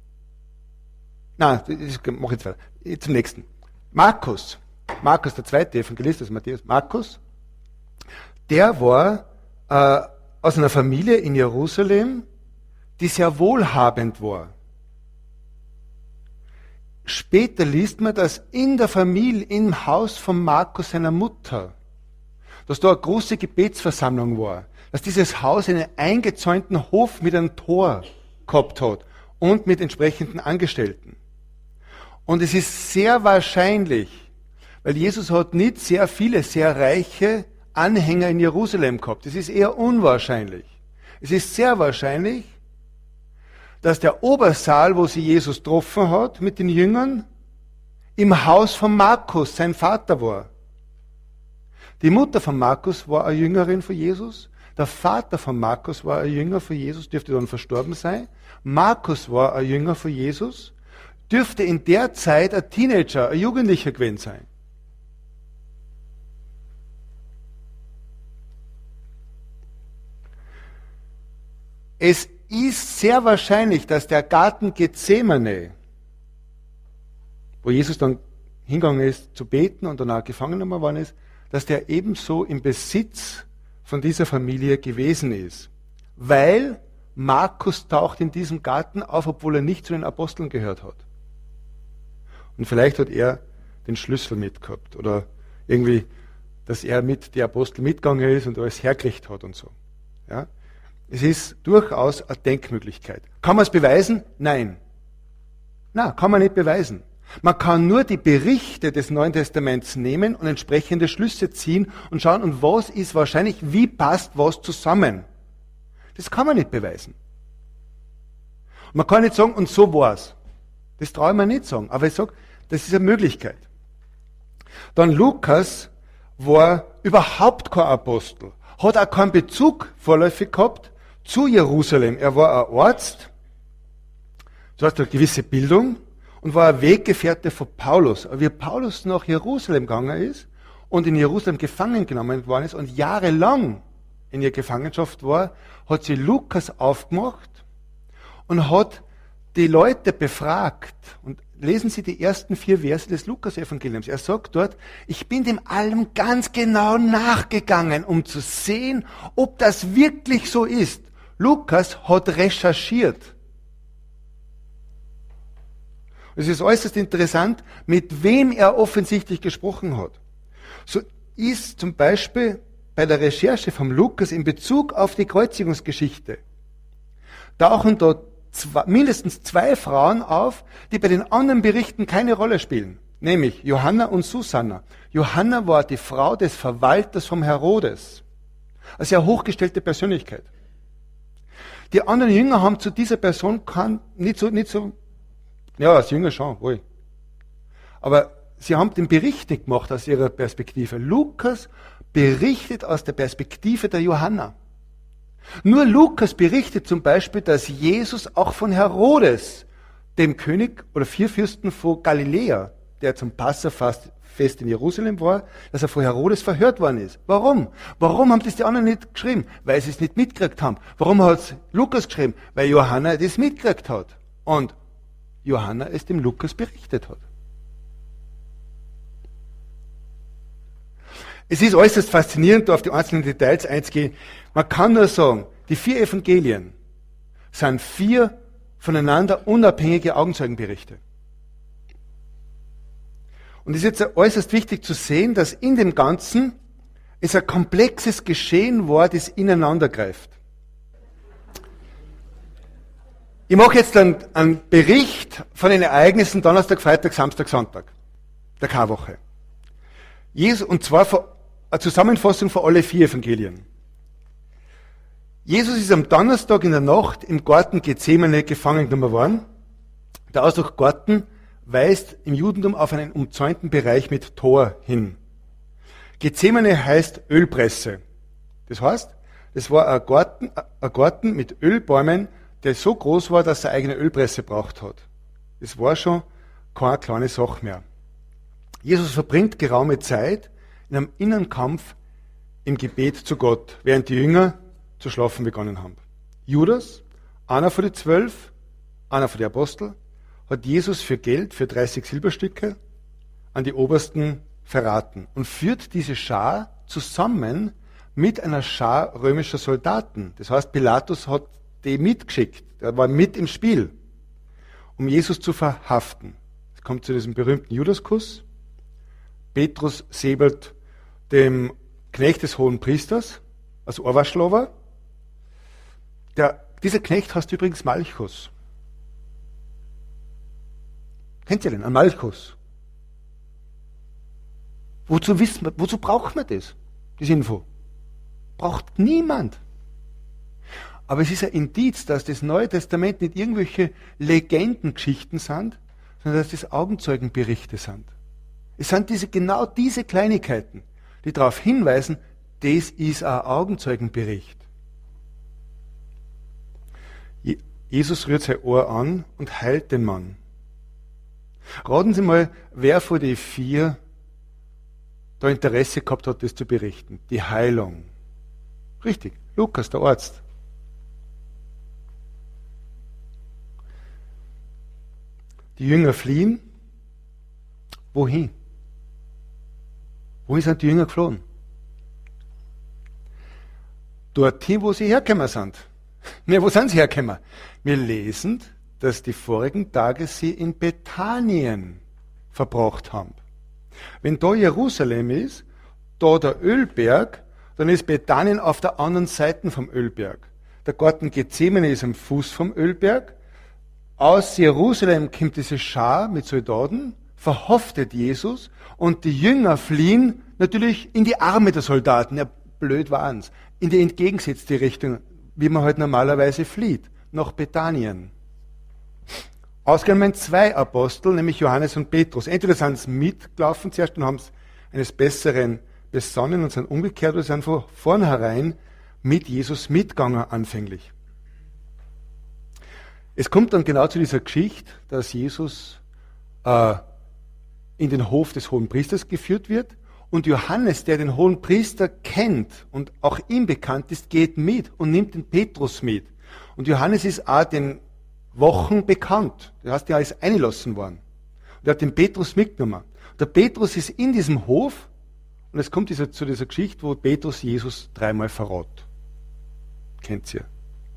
nein, das mache ich jetzt weiter, zum nächsten. Markus, Markus, der zweite Evangelist, also Matthäus, Markus, der war äh, aus einer Familie in Jerusalem, die sehr wohlhabend war. Später liest man, dass in der Familie, im Haus von Markus, seiner Mutter, dass da eine große Gebetsversammlung war, dass dieses Haus einen eingezäunten Hof mit einem Tor gehabt hat und mit entsprechenden Angestellten. Und es ist sehr wahrscheinlich, weil Jesus hat nicht sehr viele, sehr reiche Anhänger in Jerusalem gehabt. Es ist eher unwahrscheinlich. Es ist sehr wahrscheinlich, dass der Obersaal, wo sie Jesus getroffen hat mit den Jüngern, im Haus von Markus, sein Vater war. Die Mutter von Markus war eine Jüngerin von Jesus. Der Vater von Markus war ein Jünger von Jesus, dürfte dann verstorben sein. Markus war ein Jünger von Jesus, dürfte in der Zeit ein Teenager, ein Jugendlicher gewesen sein. Es ist sehr wahrscheinlich, dass der Garten Gethsemane, wo Jesus dann hingegangen ist zu beten und danach gefangen genommen worden ist, dass der ebenso im Besitz von dieser Familie gewesen ist. Weil Markus taucht in diesem Garten auf, obwohl er nicht zu den Aposteln gehört hat. Und vielleicht hat er den Schlüssel mitgehabt oder irgendwie, dass er mit die Apostel mitgegangen ist und alles hergekriegt hat und so. Ja? Es ist durchaus eine Denkmöglichkeit. Kann man es beweisen? Nein. Na, kann man nicht beweisen. Man kann nur die Berichte des Neuen Testaments nehmen und entsprechende Schlüsse ziehen und schauen, und was ist wahrscheinlich, wie passt was zusammen. Das kann man nicht beweisen. Man kann nicht sagen, und so war's. Das traue ich mir nicht sagen, aber ich sage, das ist eine Möglichkeit. Dann Lukas war überhaupt kein Apostel, hat auch keinen Bezug vorläufig gehabt zu Jerusalem. Er war ein Arzt, so heißt eine gewisse Bildung, und war ein Weggefährte von Paulus. Aber wie Paulus nach Jerusalem gegangen ist und in Jerusalem gefangen genommen worden ist und jahrelang in ihrer Gefangenschaft war, hat sie Lukas aufgemacht und hat die Leute befragt. Und lesen Sie die ersten vier Verse des Lukas-Evangeliums. Er sagt dort, ich bin dem allem ganz genau nachgegangen, um zu sehen, ob das wirklich so ist. Lukas hat recherchiert. Es ist äußerst interessant, mit wem er offensichtlich gesprochen hat. So ist zum Beispiel bei der Recherche vom Lukas in Bezug auf die Kreuzigungsgeschichte, tauchen dort zwei, mindestens zwei Frauen auf, die bei den anderen Berichten keine Rolle spielen, nämlich Johanna und Susanna. Johanna war die Frau des Verwalters vom Herodes, eine sehr hochgestellte Persönlichkeit. Die anderen Jünger haben zu dieser Person kann, nicht so, nicht so, ja, als Jünger schon, wohl. Aber sie haben den Bericht nicht gemacht aus ihrer Perspektive. Lukas berichtet aus der Perspektive der Johanna. Nur Lukas berichtet zum Beispiel, dass Jesus auch von Herodes, dem König oder Vierfürsten von Galiläa, der zum Passafest in Jerusalem war, dass er von Herodes verhört worden ist. Warum? Warum haben das die anderen nicht geschrieben? Weil sie es nicht mitgekriegt haben. Warum hat es Lukas geschrieben? Weil Johanna das mitgekriegt hat. Und Johanna es dem Lukas berichtet hat. Es ist äußerst faszinierend, da auf die einzelnen Details einzugehen. Man kann nur sagen, die vier Evangelien sind vier voneinander unabhängige Augenzeugenberichte. Und es ist jetzt äußerst wichtig zu sehen, dass in dem Ganzen es ein komplexes Geschehen war, das ineinander greift. Ich mache jetzt einen, einen Bericht von den Ereignissen Donnerstag, Freitag, Samstag, Sonntag der Karwoche. Jesus, und zwar eine Zusammenfassung von alle vier Evangelien. Jesus ist am Donnerstag in der Nacht im Garten Gethsemane gefangen genommen worden. Der Ausdruck Garten weist im Judentum auf einen umzäunten Bereich mit Tor hin. Gethsemane heißt Ölpresse. Das heißt, das war ein Garten, ein Garten mit Ölbäumen, der so groß war, dass er eigene Ölpresse braucht hat. Das war schon keine kleine Sache mehr. Jesus verbringt geraume Zeit in einem inneren Kampf im Gebet zu Gott, während die Jünger zu schlafen begonnen haben. Judas, einer von den zwölf, einer von den Aposteln, hat Jesus für Geld, für dreißig Silberstücke, an die Obersten verraten und führt diese Schar zusammen mit einer Schar römischer Soldaten. Das heißt, Pilatus hat die mitgeschickt, er war mit im Spiel, um Jesus zu verhaften. Es kommt zu diesem berühmten Judaskuss. Petrus säbelt dem Knecht des Hohen Priesters, also Ohrwaschlover. Der, dieser Knecht heißt übrigens Malchus. Kennt ihr den? Ein Malchus. Wozu wissen wir, wozu braucht man das? Diese Info. Braucht niemand. Aber es ist ein Indiz, dass das Neue Testament nicht irgendwelche Legendengeschichten sind, sondern dass das Augenzeugenberichte sind. Es sind diese, genau diese Kleinigkeiten, die darauf hinweisen, das ist ein Augenzeugenbericht. Jesus rührt sein Ohr an und heilt den Mann. Raten Sie mal, wer von den vier da Interesse gehabt hat, das zu berichten. Die Heilung. Richtig, Lukas, der Arzt. Die Jünger fliehen. Wohin? Wohin sind die Jünger geflohen? Dorthin, wo sie hergekommen sind. Ne, wo sind sie hergekommen? Wir lesen, dass die vorigen Tage sie in Bethanien verbracht haben. Wenn da Jerusalem ist, da der Ölberg, dann ist Bethanien auf der anderen Seite vom Ölberg. Der Garten Gethsemane ist am Fuß vom Ölberg. Aus Jerusalem kommt diese Schar mit Soldaten verhaftet Jesus und die Jünger fliehen natürlich in die Arme der Soldaten. Ja, blöd waren's. In die entgegengesetzte Richtung, wie man halt normalerweise flieht, nach Bethanien. Ausgenommen zwei Apostel, nämlich Johannes und Petrus. Entweder sind sie mitgelaufen zuerst und haben es eines Besseren besonnen und sind umgekehrt, oder sind von vornherein mit Jesus mitgegangen anfänglich. Es kommt dann genau zu dieser Geschichte, dass Jesus äh, in den Hof des Hohenpriesters geführt wird und Johannes, der den Hohenpriester kennt und auch ihm bekannt ist, geht mit und nimmt den Petrus mit. Und Johannes ist auch den Wochen bekannt. Der heißt, er ist eingelassen worden. Und er hat den Petrus mitgenommen. Der Petrus ist in diesem Hof und es kommt dieser, zu dieser Geschichte, wo Petrus Jesus dreimal verrät. Kennt ihr?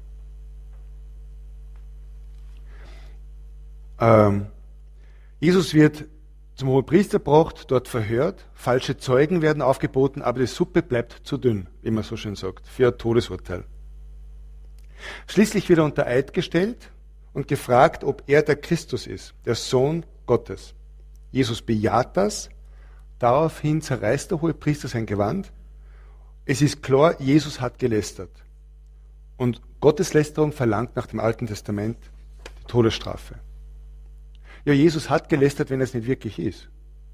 Ähm, Jesus wird zum Hohenpriester gebracht, dort verhört, falsche Zeugen werden aufgeboten, aber die Suppe bleibt zu dünn, wie man so schön sagt, für ein Todesurteil. Schließlich wird er unter Eid gestellt und gefragt, ob er der Christus ist, der Sohn Gottes. Jesus bejaht das, daraufhin zerreißt der Hohepriester sein Gewand. Es ist klar, Jesus hat gelästert. Und Gotteslästerung verlangt nach dem Alten Testament die Todesstrafe. Ja, Jesus hat gelästert, wenn es nicht wirklich ist.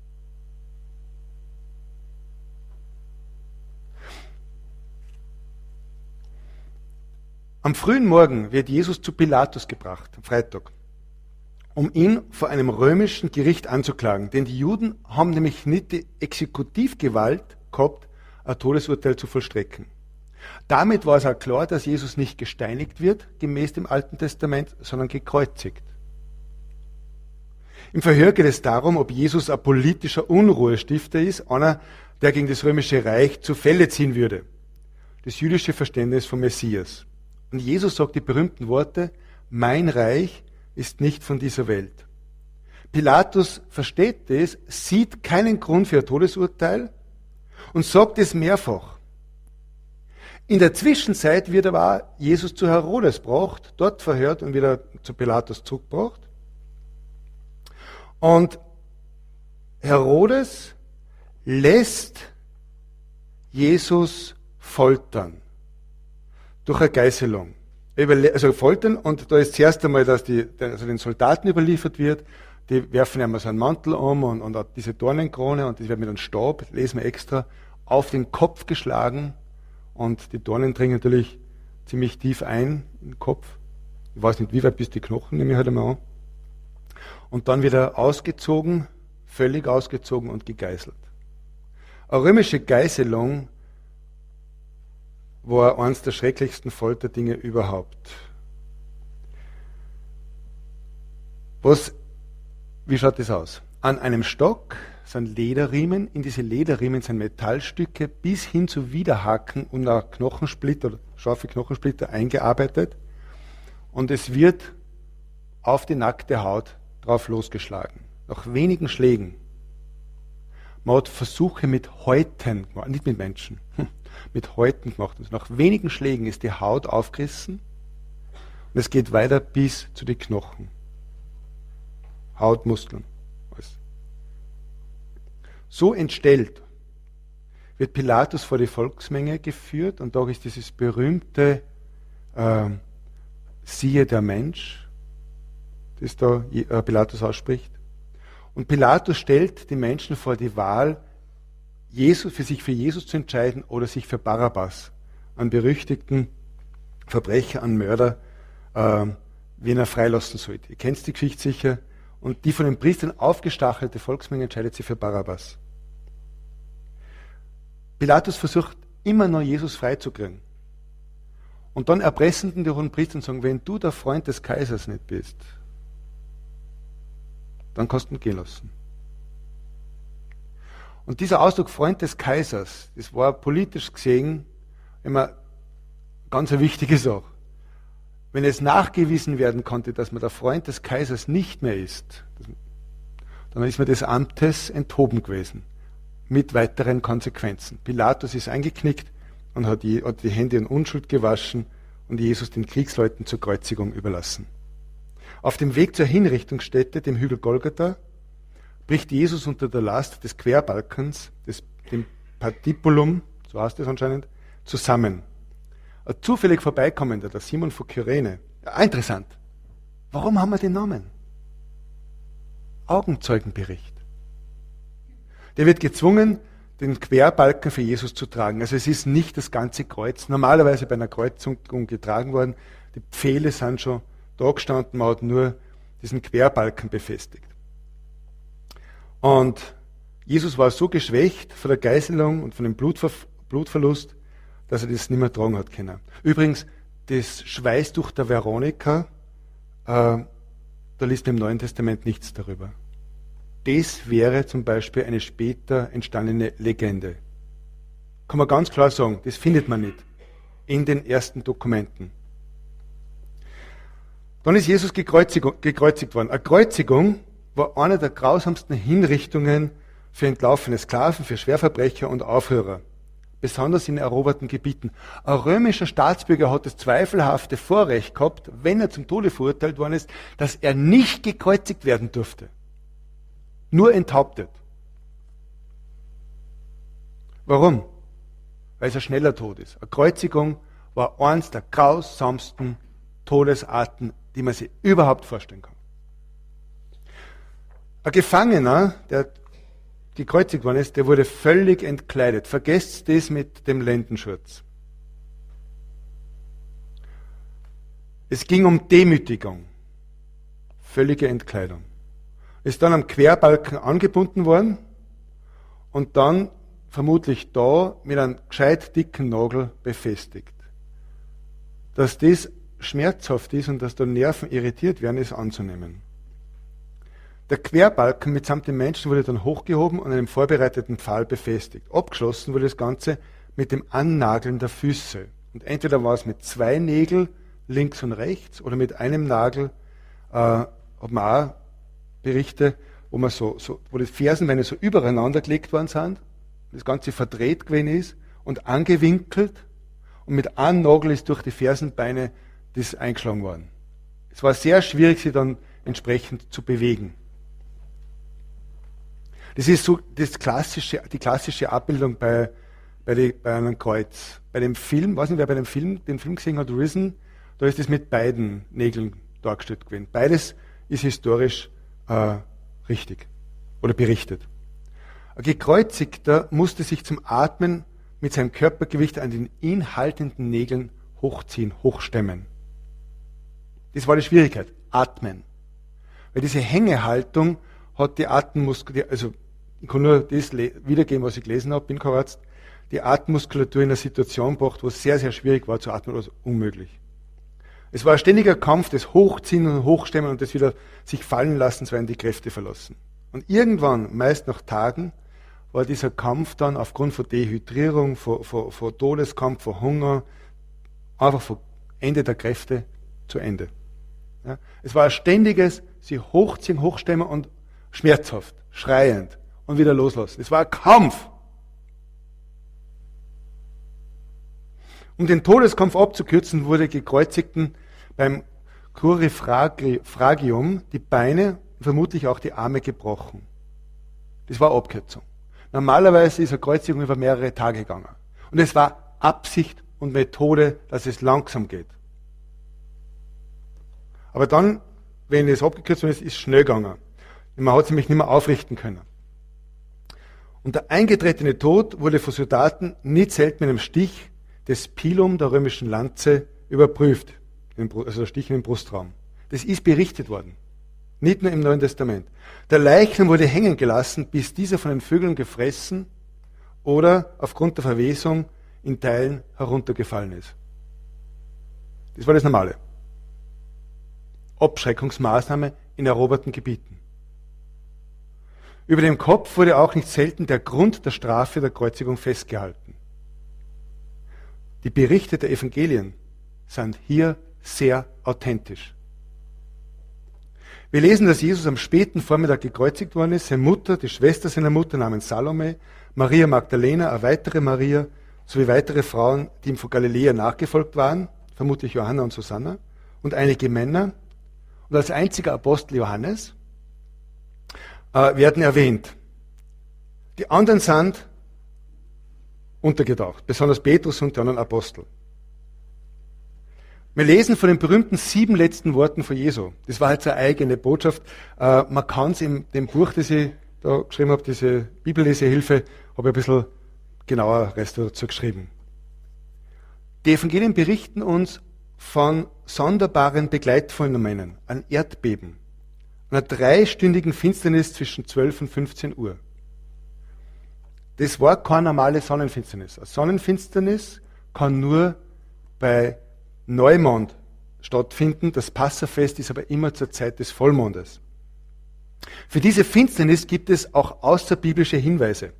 Am frühen Morgen wird Jesus zu Pilatus gebracht, am Freitag, um ihn vor einem römischen Gericht anzuklagen. Denn die Juden haben nämlich nicht die Exekutivgewalt gehabt, ein Todesurteil zu vollstrecken. Damit war es auch klar, dass Jesus nicht gesteinigt wird, gemäß dem Alten Testament, sondern gekreuzigt. Im Verhör geht es darum, ob Jesus ein politischer Unruhestifter ist, einer, der gegen das römische Reich zu Felle ziehen würde. Das jüdische Verständnis vom Messias. Und Jesus sagt die berühmten Worte, mein Reich ist nicht von dieser Welt. Pilatus versteht das, sieht keinen Grund für ein Todesurteil und sagt es mehrfach. In der Zwischenzeit wird aber Jesus zu Herodes gebracht, dort verhört und wieder zu Pilatus zurückgebracht. Und Herodes lässt Jesus foltern. Durch eine Geißelung. Also foltern, und da ist zuerst einmal, dass die, also den Soldaten überliefert wird, die werfen einmal so einen Mantel um und, und diese Dornenkrone und die wird mit einem Stab, lesen wir extra, auf den Kopf geschlagen und die Dornen dringen natürlich ziemlich tief ein in den Kopf. Ich weiß nicht, wie weit bis die Knochen, nehme ich halt einmal an. Und dann wieder ausgezogen, völlig ausgezogen und gegeißelt. Eine römische Geißelung war eines der schrecklichsten Folterdinge überhaupt. Was, wie schaut das aus? An einem Stock sind Lederriemen, in diese Lederriemen sind Metallstücke bis hin zu Widerhaken und ein Knochensplitter, scharfe Knochensplitter eingearbeitet und es wird auf die nackte Haut drauf losgeschlagen. Nach wenigen Schlägen. Man hat Versuche mit Häuten gemacht, nicht mit Menschen, mit Häuten gemacht. Und nach wenigen Schlägen ist die Haut aufgerissen und es geht weiter bis zu den Knochen. Haut, Muskeln. Alles. So entstellt wird Pilatus vor die Volksmenge geführt und da ist dieses berühmte äh, Siehe der Mensch, das da Pilatus ausspricht. Und Pilatus stellt die Menschen vor die Wahl, Jesus, für sich für Jesus zu entscheiden oder sich für Barabbas, einen berüchtigten Verbrecher, einen Mörder, äh, wen er freilassen sollte. Ihr kennt die Geschichte sicher. Und die von den Priestern aufgestachelte Volksmenge entscheidet sich für Barabbas. Pilatus versucht immer noch, Jesus freizukriegen. Und dann erpressen die hohen Priester und sagen, wenn du der Freund des Kaisers nicht bist, dann kannst du ihn gehen lassen. Und dieser Ausdruck Freund des Kaisers, das war politisch gesehen immer ganz eine wichtige Sache. Wenn es nachgewiesen werden konnte, dass man der Freund des Kaisers nicht mehr ist, dann ist man des Amtes enthoben gewesen. Mit weiteren Konsequenzen. Pilatus ist eingeknickt und hat die, hat die Hände in Unschuld gewaschen und Jesus den Kriegsleuten zur Kreuzigung überlassen. Auf dem Weg zur Hinrichtungsstätte, dem Hügel Golgatha, bricht Jesus unter der Last des Querbalkens, des, dem Patibulum, so heißt es anscheinend, zusammen. Ein zufällig Vorbeikommender, der Simon von Kyrene. Ja, interessant. Warum haben wir den Namen? Augenzeugenbericht. Der wird gezwungen, den Querbalken für Jesus zu tragen. Also es ist nicht das ganze Kreuz. Normalerweise bei einer Kreuzigung getragen worden. Die Pfähle sind schon da gestanden, man hat nur diesen Querbalken befestigt. Und Jesus war so geschwächt von der Geißelung und von dem Blutver- Blutverlust, dass er das nicht mehr tragen hat können. Übrigens, das Schweißtuch der Veronika, äh, da liest man im Neuen Testament nichts darüber. Das wäre zum Beispiel eine später entstandene Legende. Kann man ganz klar sagen, das findet man nicht in den ersten Dokumenten. Dann ist Jesus gekreuzigt, gekreuzigt worden. Eine Kreuzigung war eine der grausamsten Hinrichtungen für entlaufene Sklaven, für Schwerverbrecher und Aufrührer, besonders in eroberten Gebieten. Ein römischer Staatsbürger hat das zweifelhafte Vorrecht gehabt, wenn er zum Tode verurteilt worden ist, dass er nicht gekreuzigt werden durfte. Nur enthauptet. Warum? Weil es ein schneller Tod ist. Eine Kreuzigung war eines der grausamsten Todesarten, die man sich überhaupt vorstellen kann. Ein Gefangener, der gekreuzigt worden ist, der wurde völlig entkleidet. Vergesst das mit dem Lendenschurz. Es ging um Demütigung. Völlige Entkleidung. Ist dann am Querbalken angebunden worden und dann vermutlich da mit einem gescheit dicken Nagel befestigt. Dass das schmerzhaft ist und dass da Nerven irritiert werden, ist anzunehmen. Der Querbalken mitsamt dem Menschen wurde dann hochgehoben und an einem vorbereiteten Pfahl befestigt. Abgeschlossen wurde das Ganze mit dem Annageln der Füße. Und entweder war es mit zwei Nägeln, links und rechts, oder mit einem Nagel, äh, hat man auch Berichte, wo man so, so, wo die Fersenbeine so übereinander gelegt worden sind, das Ganze verdreht gewesen ist und angewinkelt und mit einem Nagel ist durch die Fersenbeine das eingeschlagen worden. Es war sehr schwierig, sie dann entsprechend zu bewegen. Das ist so das klassische, die klassische Abbildung bei, bei, die, bei einem Kreuz. Bei dem Film, weiß nicht, wer bei dem Film, den Film gesehen hat, Risen, da ist es mit beiden Nägeln dargestellt gewesen. Beides ist historisch äh, richtig oder berichtet. Ein Gekreuzigter musste sich zum Atmen mit seinem Körpergewicht an den ihn haltenden Nägeln hochziehen, hochstemmen. Das war die Schwierigkeit, atmen. Weil diese Hängehaltung hat die Atemmuskulatur, also ich kann nur das wiedergeben, was ich gelesen habe, bin kein Arzt, die Atemmuskulatur in eine Situation gebracht, wo es sehr, sehr schwierig war zu atmen, oder unmöglich. Es war ein ständiger Kampf, das Hochziehen und Hochstemmen und das wieder sich fallen lassen, so werden die Kräfte verlassen. Und irgendwann, meist nach Tagen, war dieser Kampf dann aufgrund von Dehydrierung, von, von, von Todeskampf, von Hunger, einfach von Ende der Kräfte zu Ende. Ja? Es war ein ständiges, sie hochziehen, hochstemmen und schmerzhaft, schreiend und wieder loslassen. Es war ein Kampf. Um den Todeskampf abzukürzen, wurde Gekreuzigten beim Crurifragium die Beine, vermutlich auch die Arme gebrochen. Das war Abkürzung. Normalerweise ist eine Kreuzigung über mehrere Tage gegangen. Und es war Absicht und Methode, dass es langsam geht. Aber dann, wenn es abgekürzt ist, ist es schnell gegangen. Man hat sich nämlich nicht mehr aufrichten können. Und der eingetretene Tod wurde von Soldaten nicht selten mit einem Stich des Pilum der römischen Lanze überprüft, also der Stich in den Brustraum. Das ist berichtet worden, nicht nur im Neuen Testament. Der Leichnam wurde hängen gelassen, bis dieser von den Vögeln gefressen oder aufgrund der Verwesung in Teilen heruntergefallen ist. Das war das Normale. Abschreckungsmaßnahme in eroberten Gebieten. Über dem Kopf wurde auch nicht selten der Grund der Strafe der Kreuzigung festgehalten. Die Berichte der Evangelien sind hier sehr authentisch. Wir lesen, dass Jesus am späten Vormittag gekreuzigt worden ist. Seine Mutter, die Schwester seiner Mutter namens Salome, Maria Magdalena, eine weitere Maria, sowie weitere Frauen, die ihm von Galiläa nachgefolgt waren, vermutlich Johanna und Susanna, und einige Männer. Und als einziger Apostel Johannes. äh, werden erwähnt. Die anderen sind untergetaucht, besonders Petrus und die anderen Apostel. Wir lesen von den berühmten sieben letzten Worten von Jesu. Das war jetzt eine eigene Botschaft. Äh, man kann es in dem Buch, das ich da geschrieben habe, diese Bibellesehilfe, habe ich ein bisschen genaueres dazu geschrieben. Die Evangelien berichten uns von sonderbaren Begleitphänomenen, an Erdbeben, einer dreistündigen Finsternis zwischen zwölf und fünfzehn Uhr. Das war keine normale Sonnenfinsternis. Eine Sonnenfinsternis kann nur bei Neumond stattfinden. Das Passafest ist aber immer zur Zeit des Vollmondes. Für diese Finsternis gibt es auch außerbiblische Hinweise.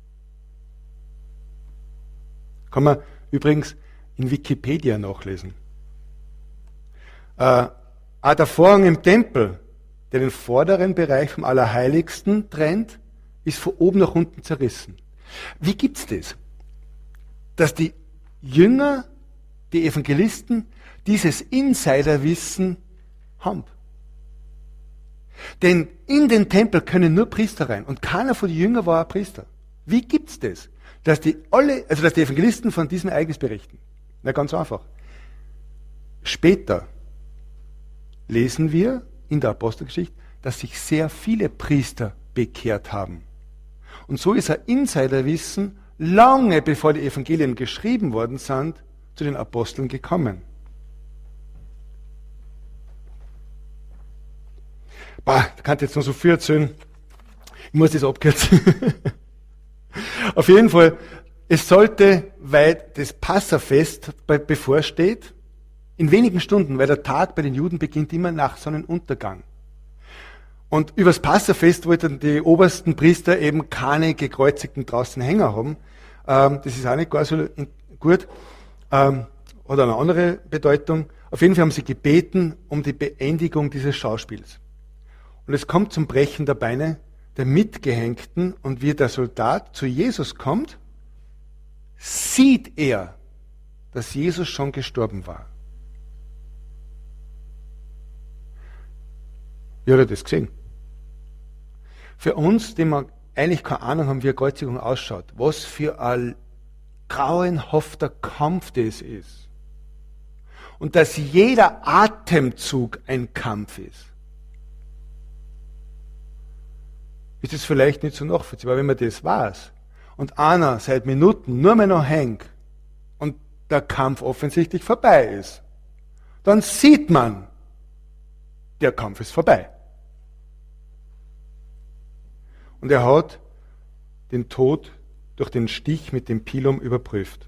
Kann man übrigens in Wikipedia nachlesen. Äh, auch der Vorhang im Tempel, der den vorderen Bereich vom Allerheiligsten trennt, ist von oben nach unten zerrissen. Wie gibt's das? Dass die Jünger, die Evangelisten, dieses Insiderwissen haben. Denn in den Tempel können nur Priester rein und keiner von den Jüngern war ein Priester. Wie gibt's das? Dass die alle, also dass die Evangelisten von diesem Ereignis berichten? Na, ganz einfach. Später lesen wir in der Apostelgeschichte, dass sich sehr viele Priester bekehrt haben. Und so ist ein Insiderwissen lange bevor die Evangelien geschrieben worden sind, zu den Aposteln gekommen. Bah, da kann ich jetzt noch so viel erzählen. Ich muss das abkürzen. Auf jeden Fall, es sollte, weil das Passafest bevorsteht, in wenigen Stunden, weil der Tag bei den Juden beginnt immer nach Sonnenuntergang. Und übers Passafest wollten die obersten Priester eben keine Gekreuzigten draußen hängen haben. Ähm, das ist auch nicht gar so gut. Ähm, hat eine andere Bedeutung. Auf jeden Fall haben sie gebeten um die Beendigung dieses Schauspiels. Und es kommt zum Brechen der Beine der Mitgehängten und wie der Soldat zu Jesus kommt, sieht er, dass Jesus schon gestorben war. Wie hat er das gesehen? Für uns, die wir eigentlich keine Ahnung haben, wie eine Kreuzigung ausschaut, was für ein grauenhafter Kampf das ist. Und dass jeder Atemzug ein Kampf ist. Ist es vielleicht nicht so nachvollziehbar, wenn man das weiß und einer seit Minuten nur mehr noch hängt und der Kampf offensichtlich vorbei ist, dann sieht man, der Kampf ist vorbei. Und er hat den Tod durch den Stich mit dem Pilum überprüft.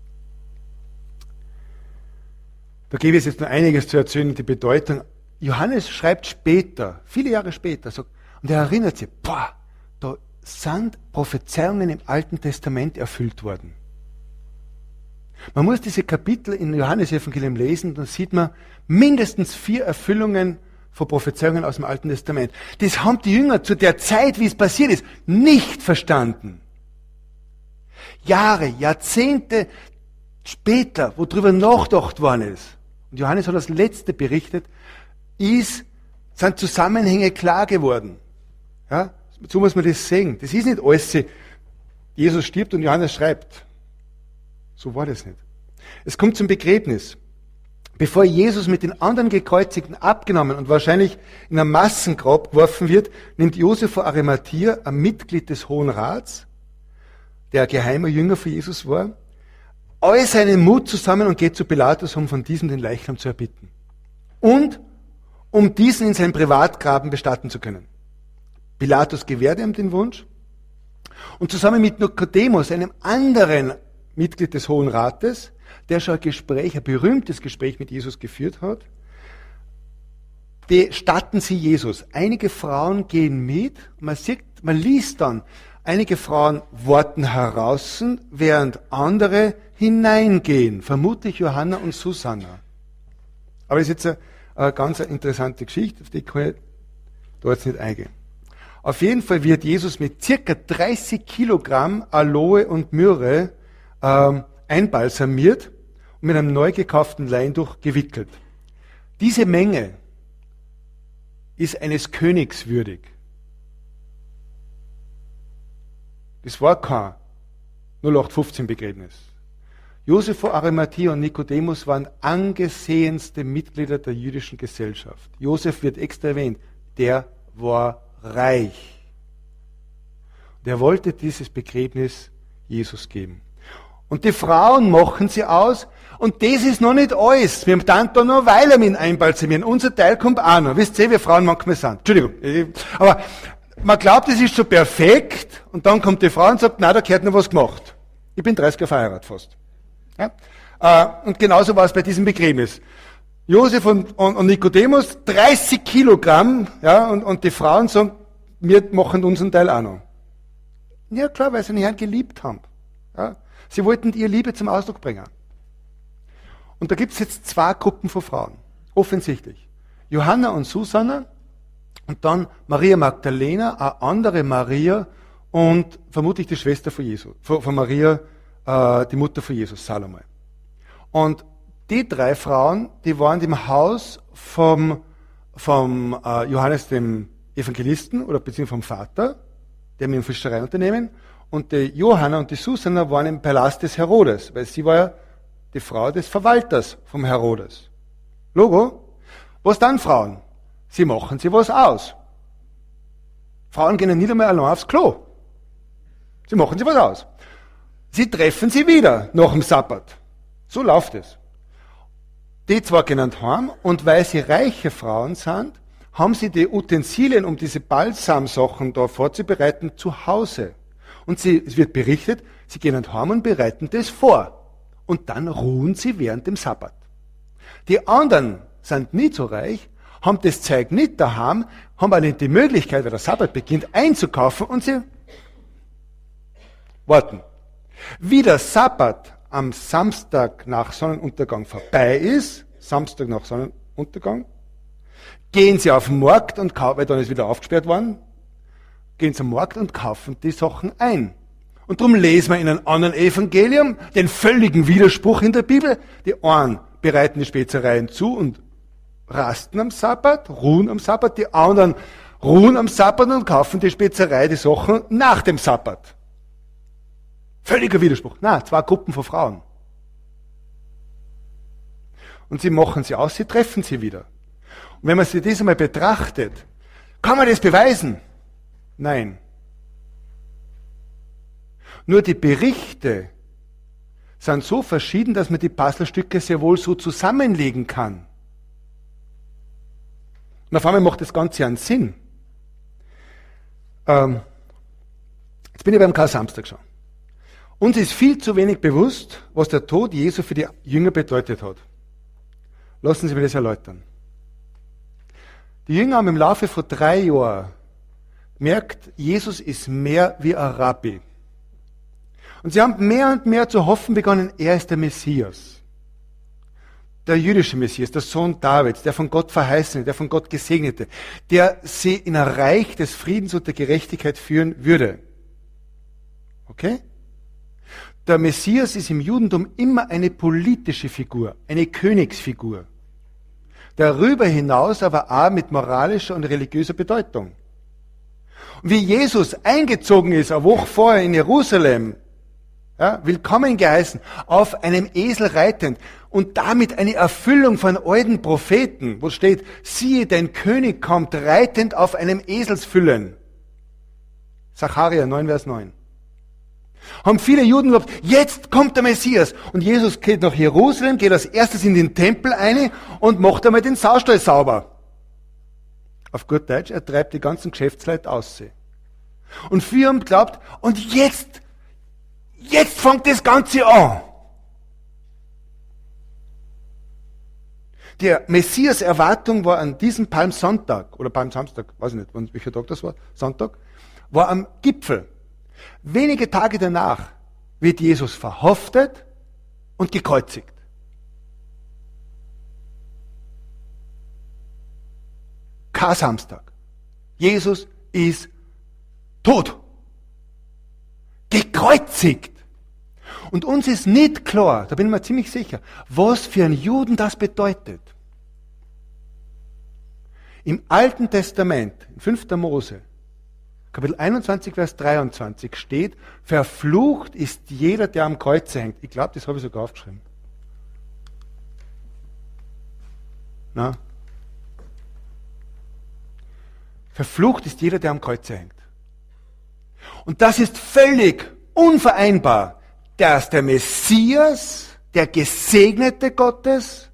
Da gäbe es jetzt noch einiges zu erzählen, die Bedeutung. Johannes schreibt später, viele Jahre später, sagt, und er erinnert sich, boah, da sind Prophezeiungen im Alten Testament erfüllt worden. Man muss diese Kapitel in Johannes-Evangelium lesen, dann sieht man mindestens vier Erfüllungen von Prophezeiungen aus dem Alten Testament. Das haben die Jünger zu der Zeit, wie es passiert ist, nicht verstanden. Jahre, Jahrzehnte später, wo drüber nachgedacht worden ist, und Johannes hat das Letzte berichtet, ist, sind Zusammenhänge klar geworden. Ja, so muss man das sehen. Das ist nicht alles, Jesus stirbt und Johannes schreibt. So war das nicht. Es kommt zum Begräbnis. Bevor Jesus mit den anderen Gekreuzigten abgenommen und wahrscheinlich in ein Massengrab geworfen wird, nimmt Josef von Arimathea, ein Mitglied des Hohen Rats, der ein geheimer Jünger von Jesus war, all seinen Mut zusammen und geht zu Pilatus, um von diesem den Leichnam zu erbitten. Und um diesen in seinem Privatgraben bestatten zu können. Pilatus gewährte ihm den Wunsch und zusammen mit Nikodemus, einem anderen Mitglied des Hohen Rates, der schon ein Gespräch, ein berühmtes Gespräch mit Jesus geführt hat, bestatten sie Jesus. Einige Frauen gehen mit, man sieht, man liest dann, einige Frauen warten heraus, während andere hineingehen, vermutlich Johanna und Susanna. Aber das ist jetzt eine, eine ganz interessante Geschichte, auf die kann ich da jetzt nicht eingehen. Auf jeden Fall wird Jesus mit circa dreißig Kilogramm Aloe und Myrrhe ähm, einbalsamiert und mit einem neu gekauften Leintuch gewickelt. Diese Menge ist eines Königs würdig. Das war kein null acht fünfzehn Begräbnis. Josef von Arimathea und Nikodemus waren angesehenste Mitglieder der jüdischen Gesellschaft. Josef wird extra erwähnt. Der war reich. Der wollte dieses Begräbnis Jesus geben. Und die Frauen machen sie aus. Und das ist noch nicht alles. Wir haben dann da noch Weilermin einbalsamieren. Unser Teil kommt auch noch. Wisst ihr, wie Frauen manchmal sind. Entschuldigung. Aber man glaubt, es ist schon perfekt. Und dann kommt die Frau und sagt, na, da gehört noch was gemacht. Ich bin dreißig Jahre verheiratet fast. Ja? Und genauso war es bei diesem Begräbnis. Josef und, und, und Nikodemus, dreißig Kilogramm, ja, und, und die Frauen sagen, wir machen unseren Teil auch noch. Ja klar, weil sie den Herrn geliebt haben. Ja? Sie wollten ihre Liebe zum Ausdruck bringen. Und da gibt es jetzt zwei Gruppen von Frauen, offensichtlich. Johanna und Susanna und dann Maria Magdalena, eine andere Maria und vermutlich die Schwester von, Jesus, von, von Maria, äh, die Mutter von Jesus, Salome. Und die drei Frauen, die waren im Haus vom, vom äh, Johannes dem Evangelisten oder beziehungsweise vom Vater, der mit dem Fischereiunternehmen. Und die Johanna und die Susanna waren im Palast des Herodes, weil sie war ja die Frau des Verwalters vom Herodes. Logo? Was dann Frauen? Sie machen sie was aus. Frauen gehen nicht einmal allein aufs Klo. Sie machen sie was aus. Sie treffen sie wieder nach dem Sabbat. So läuft es. Die zwar genannt haben, und weil sie reiche Frauen sind, haben sie die Utensilien, um diese Balsamsachen da vorzubereiten, zu Hause. Und sie, es wird berichtet, sie gehen nach Hause und bereiten das vor. Und dann ruhen sie während dem Sabbat. Die anderen sind nicht so reich, haben das Zeug nicht daheim, haben aber nicht die Möglichkeit, weil der Sabbat beginnt, einzukaufen und sie warten. Wie der Sabbat am Samstag nach Sonnenuntergang vorbei ist, Samstag nach Sonnenuntergang, gehen sie auf den Markt und kaufen, weil dann ist wieder aufgesperrt worden, gehen zum Markt und kaufen die Sachen ein. Und darum lesen wir in einem anderen Evangelium den völligen Widerspruch in der Bibel. Die einen bereiten die Spezereien zu und rasten am Sabbat, ruhen am Sabbat. Die anderen ruhen am Sabbat und kaufen die Spezerei, die Sachen nach dem Sabbat. Völliger Widerspruch. Na, zwei Gruppen von Frauen. Und sie machen sie aus, sie treffen sie wieder. Und wenn man sich das einmal betrachtet, kann man das beweisen? Nein. Nur die Berichte sind so verschieden, dass man die Puzzlestücke sehr wohl so zusammenlegen kann. Und auf einmal macht das Ganze einen Sinn. Ähm, jetzt bin ich beim Karl-Samstag schon. Uns ist viel zu wenig bewusst, was der Tod Jesu für die Jünger bedeutet hat. Lassen Sie mich das erläutern. Die Jünger haben im Laufe von drei Jahren gemerkt, Jesus ist mehr wie ein Rabbi. Und sie haben mehr und mehr zu hoffen begonnen, er ist der Messias. Der jüdische Messias, der Sohn Davids, der von Gott verheißene, der von Gott gesegnete, der sie in ein Reich des Friedens und der Gerechtigkeit führen würde. Okay? Der Messias ist im Judentum immer eine politische Figur, eine Königsfigur. Darüber hinaus aber auch mit moralischer und religiöser Bedeutung. Und wie Jesus eingezogen ist, eine Woche vorher in Jerusalem, ja, willkommen geheißen, auf einem Esel reitend und damit eine Erfüllung von alten Propheten, wo steht, siehe, dein König kommt reitend auf einem Eselsfüllen. Sacharja neun, Vers neun. Haben viele Juden geglaubt, jetzt kommt der Messias. Und Jesus geht nach Jerusalem, geht als erstes in den Tempel ein und macht einmal den Saustall sauber. Auf gut Deutsch, er treibt die ganzen Geschäftsleute aus. Und viele haben geglaubt, und jetzt, jetzt fängt das Ganze an. Die Messias-Erwartung war an diesem Palmsonntag, oder Palmsamstag, weiß ich nicht, welcher Tag das war, Sonntag, war am Gipfel. Wenige Tage danach wird Jesus verhaftet und gekreuzigt. Kar-Samstag. Jesus ist tot. Gekreuzigt. Und uns ist nicht klar, da bin ich mir ziemlich sicher, was für einen Juden das bedeutet. Im Alten Testament, in fünfter Mose, Kapitel einundzwanzig, Vers dreiundzwanzig steht, verflucht ist jeder, der am Kreuz hängt. Ich glaube, das habe ich sogar aufgeschrieben. Na? Verflucht ist jeder, der am Kreuz hängt. Und das ist völlig unvereinbar, dass der Messias, der Gesegnete Gottes,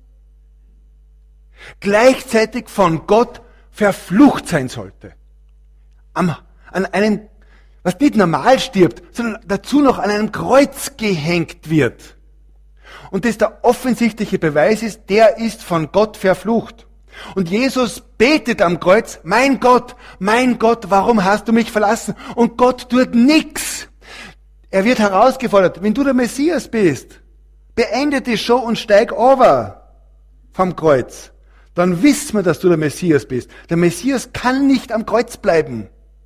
gleichzeitig von Gott verflucht sein sollte. Am, an einem, was nicht normal stirbt, sondern dazu noch an einem Kreuz gehängt wird. Und das der offensichtliche Beweis ist, der ist von Gott verflucht. Und Jesus betet am Kreuz, mein Gott, mein Gott, warum hast du mich verlassen? Und Gott tut nichts. Er wird herausgefordert, wenn du der Messias bist, beende die Show und steig over vom Kreuz. Dann wissen wir, dass du der Messias bist. Der Messias kann nicht am Kreuz bleiben.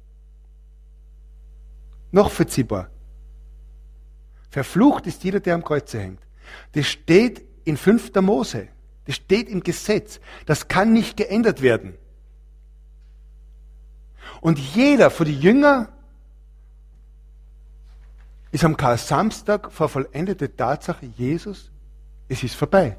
Noch verziehbar. Verflucht ist jeder, der am Kreuz hängt. Das steht in fünfter Mose. Das steht im Gesetz. Das kann nicht geändert werden. Und jeder von den Jüngern ist am Karsamstag vor vollendete Tatsache, Jesus, es ist vorbei.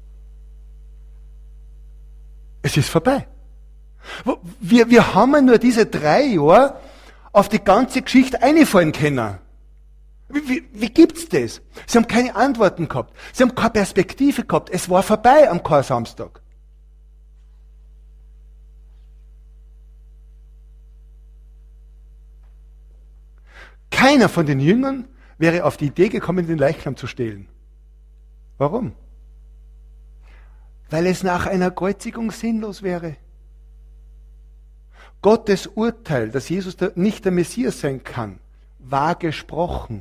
Es ist vorbei. Wir, wir haben nur diese drei Jahre auf die ganze Geschichte einfallen können. Wie, wie, wie gibt's das? Sie haben keine Antworten gehabt. Sie haben keine Perspektive gehabt. Es war vorbei am Karsamstag. Keiner von den Jüngern wäre auf die Idee gekommen, den Leichnam zu stehlen. Warum? Weil es nach einer Kreuzigung sinnlos wäre. Gottes Urteil, dass Jesus nicht der Messias sein kann, war gesprochen.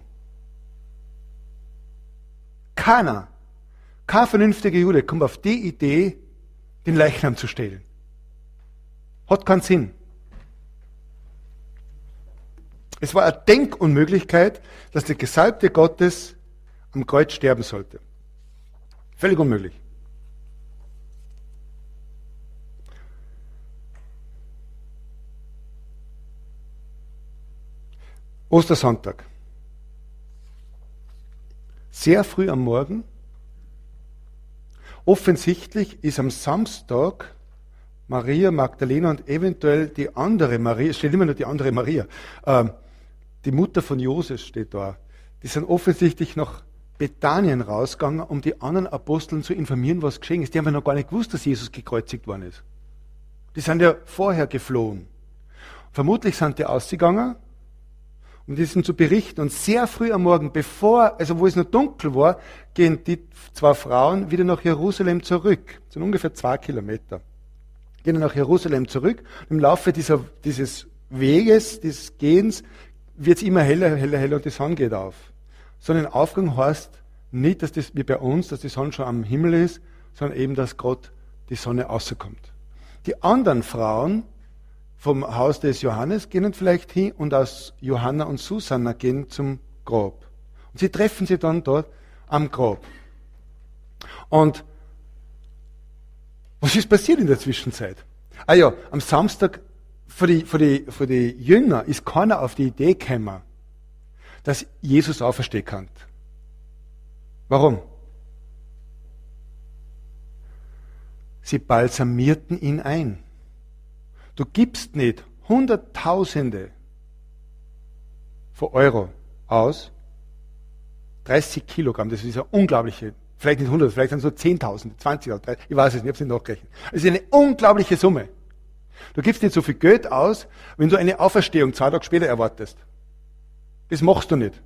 Keiner, kein vernünftiger Jude kommt auf die Idee, den Leichnam zu stehlen. Hat keinen Sinn. Es war eine Denkunmöglichkeit, dass der Gesalbte Gottes am Kreuz sterben sollte. Völlig unmöglich. Ostersonntag. Sehr früh am Morgen. Offensichtlich ist am Samstag Maria Magdalena und eventuell die andere Maria, es steht immer nur die andere Maria, äh, die Mutter von Josef steht da. Die sind offensichtlich nach Bethanien rausgegangen, um die anderen Aposteln zu informieren, was geschehen ist. Die haben ja noch gar nicht gewusst, dass Jesus gekreuzigt worden ist. Die sind ja vorher geflohen. Vermutlich sind die ausgegangen, um diesen zu berichten. Und sehr früh am Morgen, bevor, also wo es noch dunkel war, gehen die zwei Frauen wieder nach Jerusalem zurück. Das sind ungefähr zwei Kilometer. Gehen nach Jerusalem zurück. Im Laufe dieser, dieses Weges, des Gehens, wird es immer heller, heller, heller und die Sonne geht auf. Sonnenaufgang heißt nicht, dass das wie bei uns, dass die Sonne schon am Himmel ist, sondern eben, dass Gott die Sonne rauskommt. Die anderen Frauen vom Haus des Johannes gehen vielleicht hin und aus Johanna und Susanna gehen zum Grab. Und sie treffen sich dann dort am Grab. Und was ist passiert in der Zwischenzeit? Ah ja, am Samstag für die, für die, für die Jünger ist keiner auf die Idee gekommen, dass Jesus auferstehen kann. Warum? Sie balsamierten ihn ein. Du gibst nicht Hunderttausende von Euro aus, dreißig Kilogramm, das ist ja unglaubliche, vielleicht nicht hundert, vielleicht sind es so zehntausend, zwanzigtausend, ich weiß es nicht, ich habe es nicht nachgerechnet. Es ist eine unglaubliche Summe. Du gibst nicht so viel Geld aus, wenn du eine Auferstehung zwei Tage später erwartest. Das machst du nicht.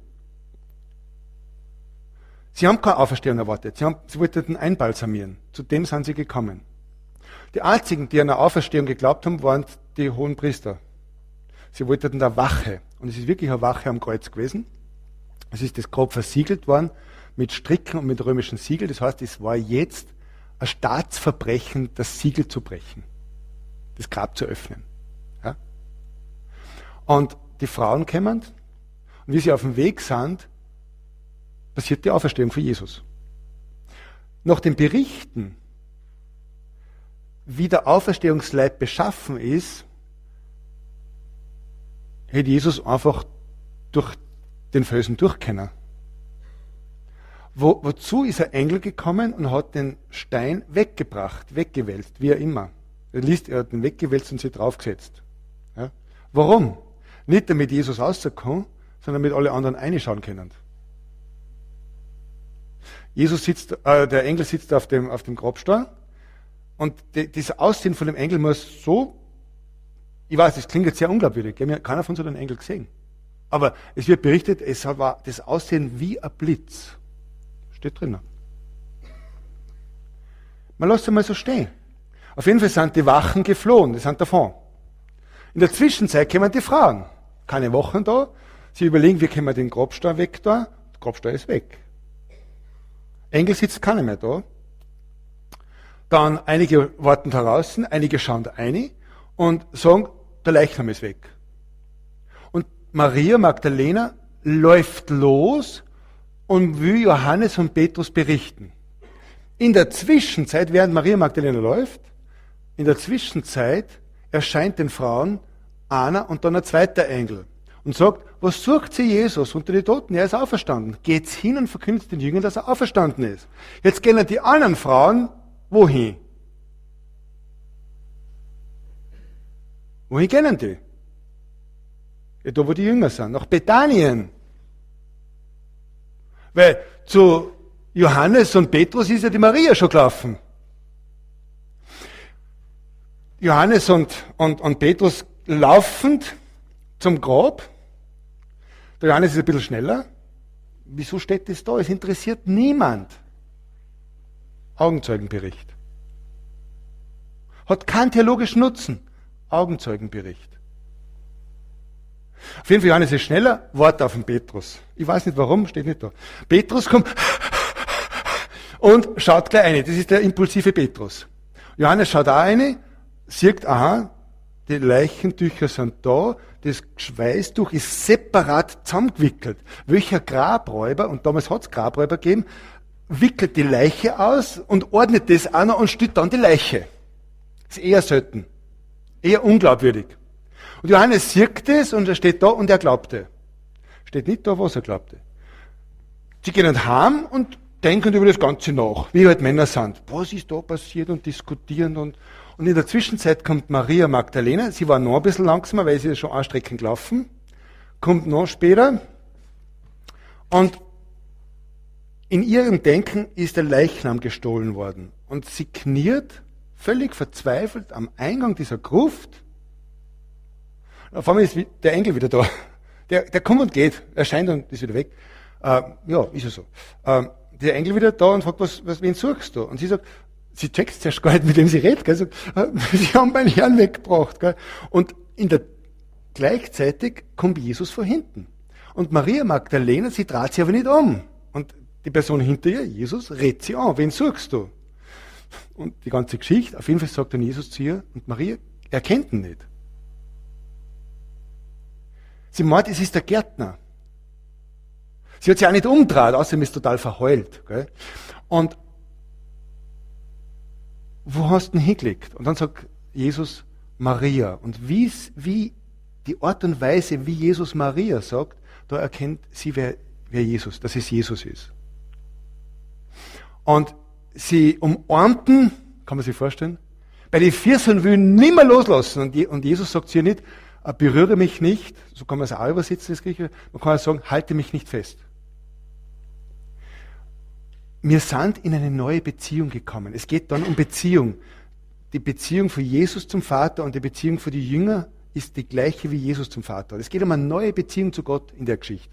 Sie haben keine Auferstehung erwartet, sie, haben, sie wollten ihn einbalsamieren. Zu dem sind sie gekommen. Die einzigen, die an eine Auferstehung geglaubt haben, waren die hohen Priester. Sie wollten eine Wache. Und es ist wirklich eine Wache am Kreuz gewesen. Es ist das Grab versiegelt worden mit Stricken und mit römischen Siegel. Das heißt, es war jetzt ein Staatsverbrechen, das Siegel zu brechen. Das Grab zu öffnen. Ja? Und die Frauen kommen, und wie sie auf dem Weg sind, passiert die Auferstehung von Jesus. Nach den Berichten, wie der Auferstehungsleib beschaffen ist, hätte Jesus einfach durch den Felsen durchkennen. Wo, wozu ist ein Engel gekommen und hat den Stein weggebracht, weggewälzt, wie er immer. Er liest, er hat den weggewälzt und sie draufgesetzt. Ja? Warum? Nicht damit Jesus rauskommt, sondern damit alle anderen reinschauen können. Jesus sitzt, äh, der Engel sitzt auf dem, auf dem Grabstein und die, das Aussehen von dem Engel muss so, ich weiß, das klingt jetzt sehr unglaubwürdig, keiner von uns hat einen Engel gesehen. Aber es wird berichtet, es war das Aussehen wie ein Blitz. Steht drinnen. Man lässt es mal so stehen. Auf jeden Fall sind die Wachen geflohen, die sind davon. In der Zwischenzeit kommen die Frauen. Keine Wochen da. Sie überlegen, wie können wir den Grabstein weg da? Der Grabstein ist weg. Engel sitzt keiner mehr da. Dann einige warten da draußen, einige schauen da rein und sagen, der Leichnam ist weg. Und Maria Magdalena läuft los und will Johannes und Petrus berichten. In der Zwischenzeit, während Maria Magdalena läuft, in der Zwischenzeit erscheint den Frauen einer und dann ein zweiter Engel und sagt, was sucht sie Jesus unter die Toten? Er ist auferstanden. Geht's hin und verkündet den Jüngern, dass er auferstanden ist. Jetzt gehen die anderen Frauen wohin? Wohin gehen die? Ja, da wo die Jünger sind, nach Bethanien. Weil zu Johannes und Petrus ist ja die Maria schon gelaufen. Johannes und, und, und Petrus laufend zum Grab. Der Johannes ist ein bisschen schneller. Wieso steht das da? Es interessiert niemand. Augenzeugenbericht. Hat keinen theologischen Nutzen. Augenzeugenbericht. Auf jeden Fall, Johannes ist schneller, wartet auf den Petrus. Ich weiß nicht warum, steht nicht da. Petrus kommt und schaut gleich rein. Das ist der impulsive Petrus. Johannes schaut auch rein, sieht, aha, die Leichentücher sind da, das Schweißtuch ist separat zusammengewickelt. Welcher Grabräuber, und damals hat es Grabräuber gegeben, wickelt die Leiche aus und ordnet das auch noch und stellt dann die Leiche. Das ist eher selten. Eher unglaubwürdig. Und Johannes sieht das und er steht da und er glaubte. Steht nicht da, was er glaubte. Sie gehen heim und denken über das Ganze nach, wie halt Männer sind. Was ist da passiert und diskutieren und, und in der Zwischenzeit kommt Maria Magdalena, sie war noch ein bisschen langsamer, weil sie ist schon anstreckend gelaufen, kommt noch später und in ihrem Denken ist der Leichnam gestohlen worden und sie kniert völlig verzweifelt am Eingang dieser Gruft. Auf einmal ist der Engel wieder da. Der, der kommt und geht, erscheint und ist wieder weg. Äh, ja, ist ja so. Äh, der Engel wieder da und fragt, was, was, wen suchst du? Und sie sagt, sie checkt zuerst gar nicht, mit wem sie redet. Gell? Sagt, äh, sie haben meinen Herrn weggebracht. Gell? Und in der, gleichzeitig kommt Jesus von hinten. Und Maria Magdalena, sie dreht sich aber nicht um. Und die Person hinter ihr, Jesus, redet sie an. Wen suchst du? Und die ganze Geschichte, auf jeden Fall sagt dann Jesus zu ihr, und Maria erkennt ihn nicht. Sie meint, es ist der Gärtner. Sie hat sich auch nicht umgedreht, außerdem ist total verheult. Gell? Und wo hast du ihn hingelegt? Und dann sagt Jesus Maria. Und wie, wie die Art und Weise, wie Jesus Maria sagt, da erkennt sie, wer, wer Jesus, dass es Jesus ist. Und sie umarmten, kann man sich vorstellen, bei den Vierseln will nicht mehr loslassen. Und, und Jesus sagt zu ihr nicht, berühre mich nicht, so kann man es auch übersetzen, das Griechische, man kann auch sagen, halte mich nicht fest. Wir sind in eine neue Beziehung gekommen. Es geht dann um Beziehung. Die Beziehung von Jesus zum Vater und die Beziehung von den Jüngern ist die gleiche wie Jesus zum Vater. Es geht um eine neue Beziehung zu Gott in der Geschichte.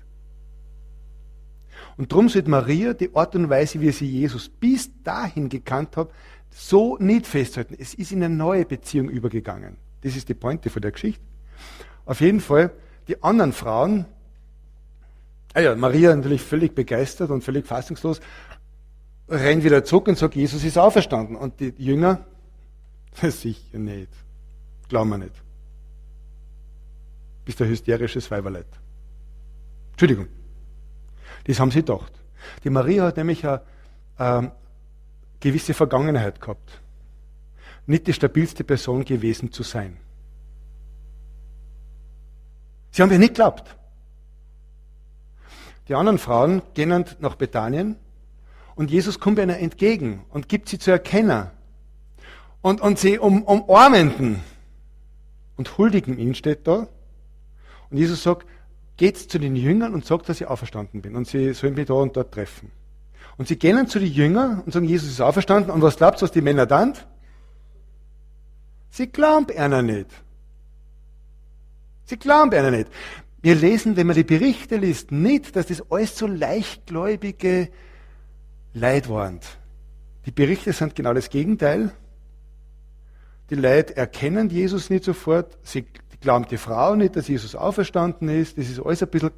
Und darum sollte Maria die Art und Weise, wie sie Jesus bis dahin gekannt hat, so nicht festhalten. Es ist in eine neue Beziehung übergegangen. Das ist die Pointe von der Geschichte. Auf jeden Fall, die anderen Frauen, ah ja, Maria natürlich völlig begeistert und völlig fassungslos, rennt wieder zurück und sagt, Jesus ist auferstanden. Und die Jünger, sicher nicht, glauben wir nicht. Bist ein hysterisches Weiberleid. Entschuldigung. Das haben sie gedacht. Die Maria hat nämlich eine äh, gewisse Vergangenheit gehabt. Nicht die stabilste Person gewesen zu sein. Sie haben ja nicht geglaubt. Die anderen Frauen gehen nach Bethanien und Jesus kommt ihnen entgegen und gibt sie zu erkennen. Und, und sie um, umarmenden und huldigen ihn, steht da. Und Jesus sagt, geht zu den Jüngern und sagt, dass ich auferstanden bin. Und sie sollen mich da und dort treffen. Und sie gehen zu den Jüngern und sagen, Jesus ist auferstanden. Und was glaubt ihr, was die Männer dann? Sie glauben einer nicht. Sie glauben einer nicht. Wir lesen, wenn man die Berichte liest, nicht, dass das alles so leichtgläubige Leute waren. Die Berichte sind genau das Gegenteil. Die Leute erkennen Jesus nicht sofort. Sie glauben die Frau nicht, dass Jesus auferstanden ist. Das ist alles ein bisschen...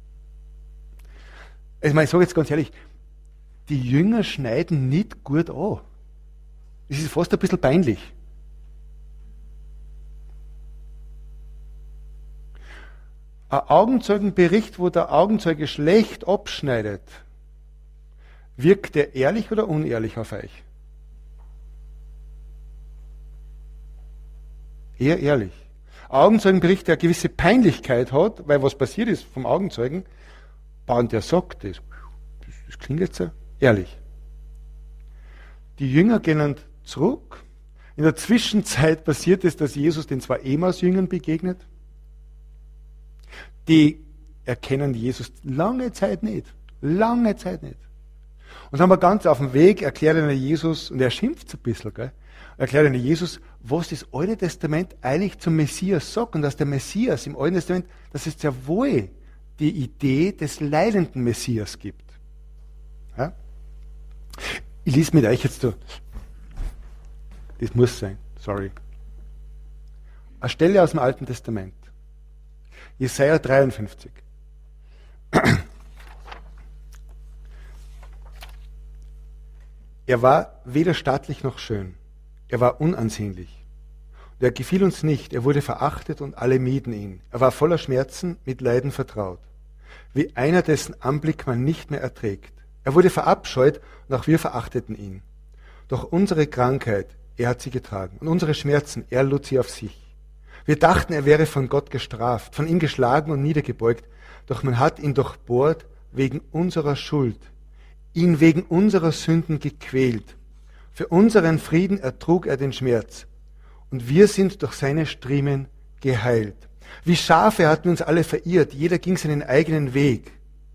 Ich meine, ich sage jetzt ganz ehrlich, die Jünger schneiden nicht gut an. Das ist fast ein bisschen peinlich. Ein Augenzeugenbericht, wo der Augenzeuge schlecht abschneidet, wirkt der ehrlich oder unehrlich auf euch? Eher ehrlich. Augenzeugenbericht, der eine gewisse Peinlichkeit hat, weil was passiert ist vom Augenzeugen, und der sagt das, das klingt jetzt so ehrlich. Die Jünger gehen zurück. In der Zwischenzeit passiert es, dass Jesus den zwei Emmaus-Jüngern begegnet. Die erkennen Jesus lange Zeit nicht. Lange Zeit nicht. Und dann haben wir ganz auf dem Weg erklärt ihnen Jesus, und er schimpft ein bisschen, gell? Erklärt ihnen Jesus, was das Alte Testament eigentlich zum Messias sagt und dass der Messias im Alten Testament, dass es sehr wohl die Idee des leidenden Messias gibt. Ja? Ich lese mit euch jetzt so. Das muss sein, sorry. Eine Stelle aus dem Alten Testament. Jesaja dreiundfünfzig. Er war weder stattlich noch schön. Er war unansehnlich. Und er gefiel uns nicht. Er wurde verachtet und alle mieden ihn. Er war voller Schmerzen, mit Leiden vertraut. Wie einer, dessen Anblick man nicht mehr erträgt. Er wurde verabscheut und auch wir verachteten ihn. Doch unsere Krankheit, er hat sie getragen. Und unsere Schmerzen, er lud sie auf sich. Wir dachten, er wäre von Gott gestraft, von ihm geschlagen und niedergebeugt. Doch man hat ihn durchbohrt wegen unserer Schuld, ihn wegen unserer Sünden gequält. Für unseren Frieden ertrug er den Schmerz. Und wir sind durch seine Striemen geheilt. Wie Schafe hatten wir uns alle verirrt, jeder ging seinen eigenen Weg.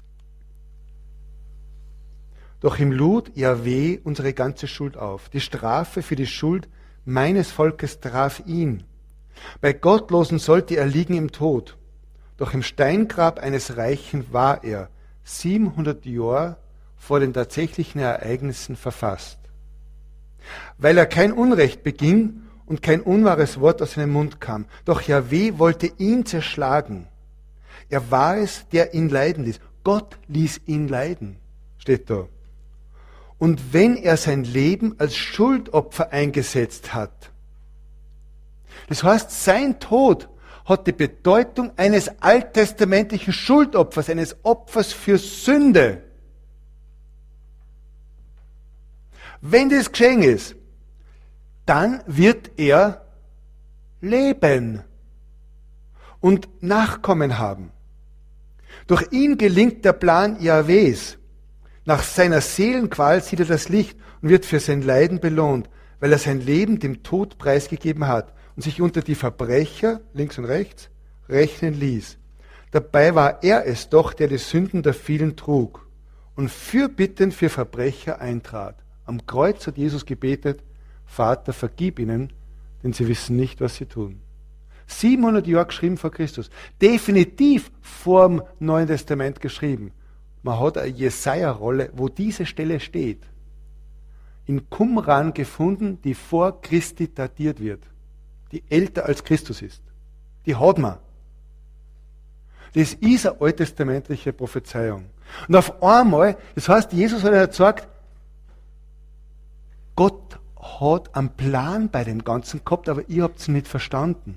Doch ihm lud Jahweh unsere ganze Schuld auf. Die Strafe für die Schuld meines Volkes traf ihn. Bei Gottlosen sollte er liegen im Tod. Doch im Steingrab eines Reichen war er, siebenhundert Jahre vor den tatsächlichen Ereignissen verfasst. Weil er kein Unrecht beging und kein unwahres Wort aus seinem Mund kam. Doch Jahweh wollte ihn zerschlagen. Er war es, der ihn leiden ließ. Gott ließ ihn leiden, steht da. Und wenn er sein Leben als Schuldopfer eingesetzt hat, das heißt, sein Tod hat die Bedeutung eines alttestamentlichen Schuldopfers, eines Opfers für Sünde. Wenn das geschehen ist, dann wird er leben und Nachkommen haben. Durch ihn gelingt der Plan Jahwes. Nach seiner Seelenqual sieht er das Licht und wird für sein Leiden belohnt, weil er sein Leben dem Tod preisgegeben hat und sich unter die Verbrecher, links und rechts, rechnen ließ. Dabei war er es doch, der die Sünden der vielen trug und fürbittend für Verbrecher eintrat. Am Kreuz hat Jesus gebetet, Vater, vergib ihnen, denn sie wissen nicht, was sie tun. siebenhundert Jahre geschrieben vor Christus. Definitiv vor dem Neuen Testament geschrieben. Man hat eine Jesaja-Rolle, wo diese Stelle steht. In Qumran gefunden, die vor Christi datiert wird. Die älter als Christus ist. Die hat man. Das ist eine alttestamentliche Prophezeiung. Und auf einmal, das heißt, Jesus hat ja gesagt, Gott hat einen Plan bei dem Ganzen gehabt, aber ihr habt es nicht verstanden.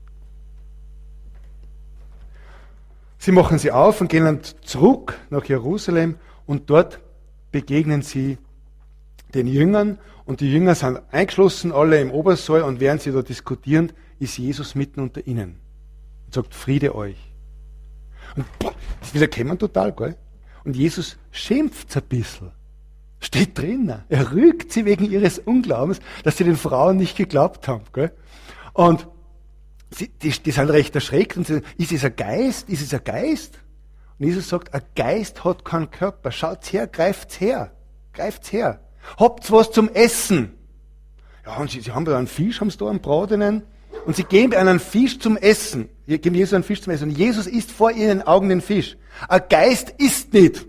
Sie machen sie auf und gehen dann zurück nach Jerusalem und dort begegnen sie den Jüngern und die Jünger sind eingeschlossen, alle im Obersaal und während sie da diskutieren, ist Jesus mitten unter ihnen und sagt, Friede euch. Und boah, das will er kämen total, gell? Und Jesus schimpft ein bisschen. Steht drin. Er rügt sie wegen ihres Unglaubens, dass sie den Frauen nicht geglaubt haben, gell? Und sie, die, die sind recht erschreckt und sagen, ist es ein Geist? Ist es ein Geist? Und Jesus sagt, ein Geist hat keinen Körper. Schaut's her, greift's her. Greift's her. Habt's was zum Essen. Ja, und sie, sie haben da einen Fisch, haben sie da einen Bratenen. Und sie geben einen Fisch zum Essen. Sie geben Jesus einen Fisch zum Essen. Und Jesus isst vor ihren Augen den Fisch. Ein Geist isst nicht.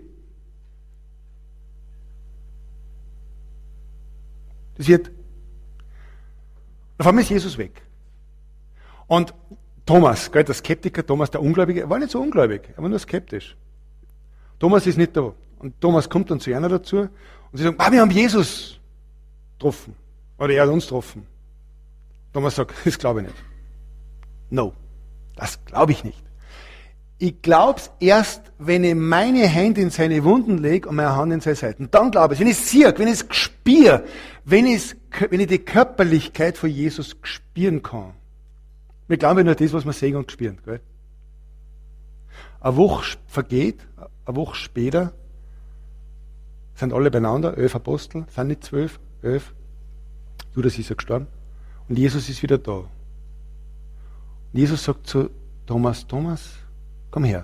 Das wird, auf einmal ist Jesus weg. Und Thomas, gell, der Skeptiker, Thomas, der Ungläubige, er war nicht so ungläubig, er war nur skeptisch. Thomas ist nicht da. Und Thomas kommt dann zu einer dazu und sie sagen, ah, wir haben Jesus getroffen. Oder er hat uns getroffen. Thomas sagt, das glaube ich nicht. No, das glaube ich nicht. Ich glaube es erst, wenn ich meine Hände in seine Wunden lege und meine Hand in seine Seiten. Dann glaube ich, wenn ich es sehe, wenn ich es spüre, wenn ich, wenn ich die Körperlichkeit von Jesus spüren kann. Wir glauben nur das, was wir sehen und spüren. Gell? Eine Woche vergeht, eine Woche später sind alle beieinander, elf Apostel, sind nicht zwölf, elf. Judas ist ja gestorben. Und Jesus ist wieder da. Und Jesus sagt zu Thomas, Thomas, komm her.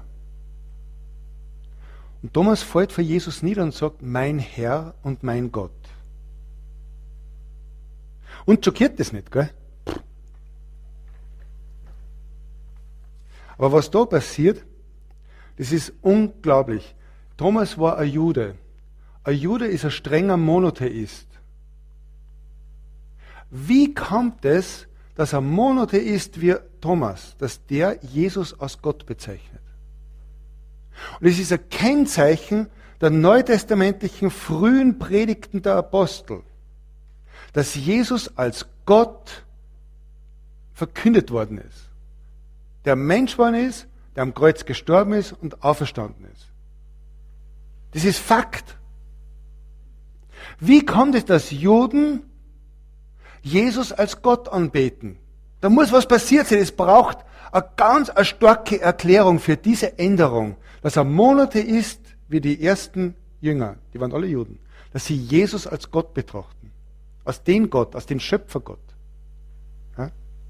Und Thomas fällt vor Jesus nieder und sagt, mein Herr und mein Gott. Und schockiert das nicht, gell? Aber was da passiert, das ist unglaublich. Thomas war ein Jude. Ein Jude ist ein strenger Monotheist. Wie kommt es, dass ein Monotheist wie Thomas, dass der Jesus als Gott bezeichnet? Und es ist ein Kennzeichen der neutestamentlichen frühen Predigten der Apostel, dass Jesus als Gott verkündet worden ist. Der Mensch geworden ist, der am Kreuz gestorben ist und auferstanden ist. Das ist Fakt. Wie kommt es, dass Juden Jesus als Gott anbeten? Da muss was passiert sein. Es braucht eine ganz eine starke Erklärung für diese Änderung, dass er Monotheist wie die ersten Jünger, die waren alle Juden, dass sie Jesus als Gott betrachten. Als den Gott, als den Schöpfergott. Ja?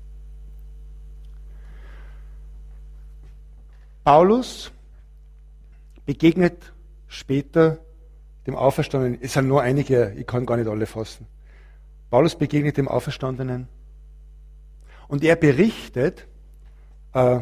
Paulus begegnet später dem Auferstandenen. Es sind nur einige, ich kann gar nicht alle fassen. Paulus begegnet dem Auferstandenen und er berichtet, äh,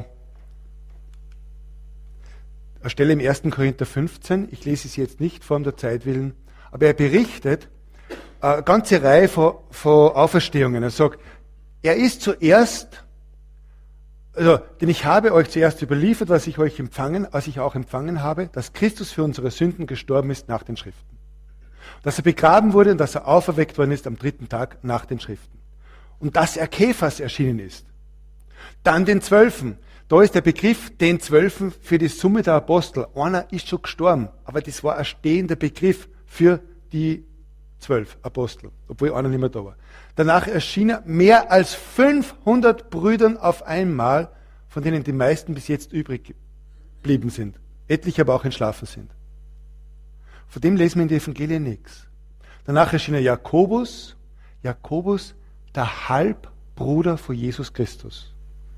eine Stelle im ersten Korinther fünfzehn, ich lese es jetzt nicht vor der Zeit willen, aber er berichtet eine ganze Reihe von, von Auferstehungen. Er sagt, er ist zuerst, also, denn ich habe euch zuerst überliefert, was ich euch empfangen, was ich auch empfangen habe, dass Christus für unsere Sünden gestorben ist nach den Schriften. Dass er begraben wurde und dass er auferweckt worden ist am dritten Tag nach den Schriften. Und dass er Kephas erschienen ist. Dann den Zwölfen. Da ist der Begriff den Zwölfen für die Summe der Apostel. Einer ist schon gestorben, aber das war ein stehender Begriff für die zwölf Apostel, obwohl einer nicht mehr da war. Danach erschienen mehr als fünfhundert Brüdern auf einmal, von denen die meisten bis jetzt übrig geblieben sind. Etliche aber auch entschlafen sind. Von dem lesen wir in den Evangelien nichts. Danach erschien Jakobus, Jakobus, der Halbbruder von Jesus Christus.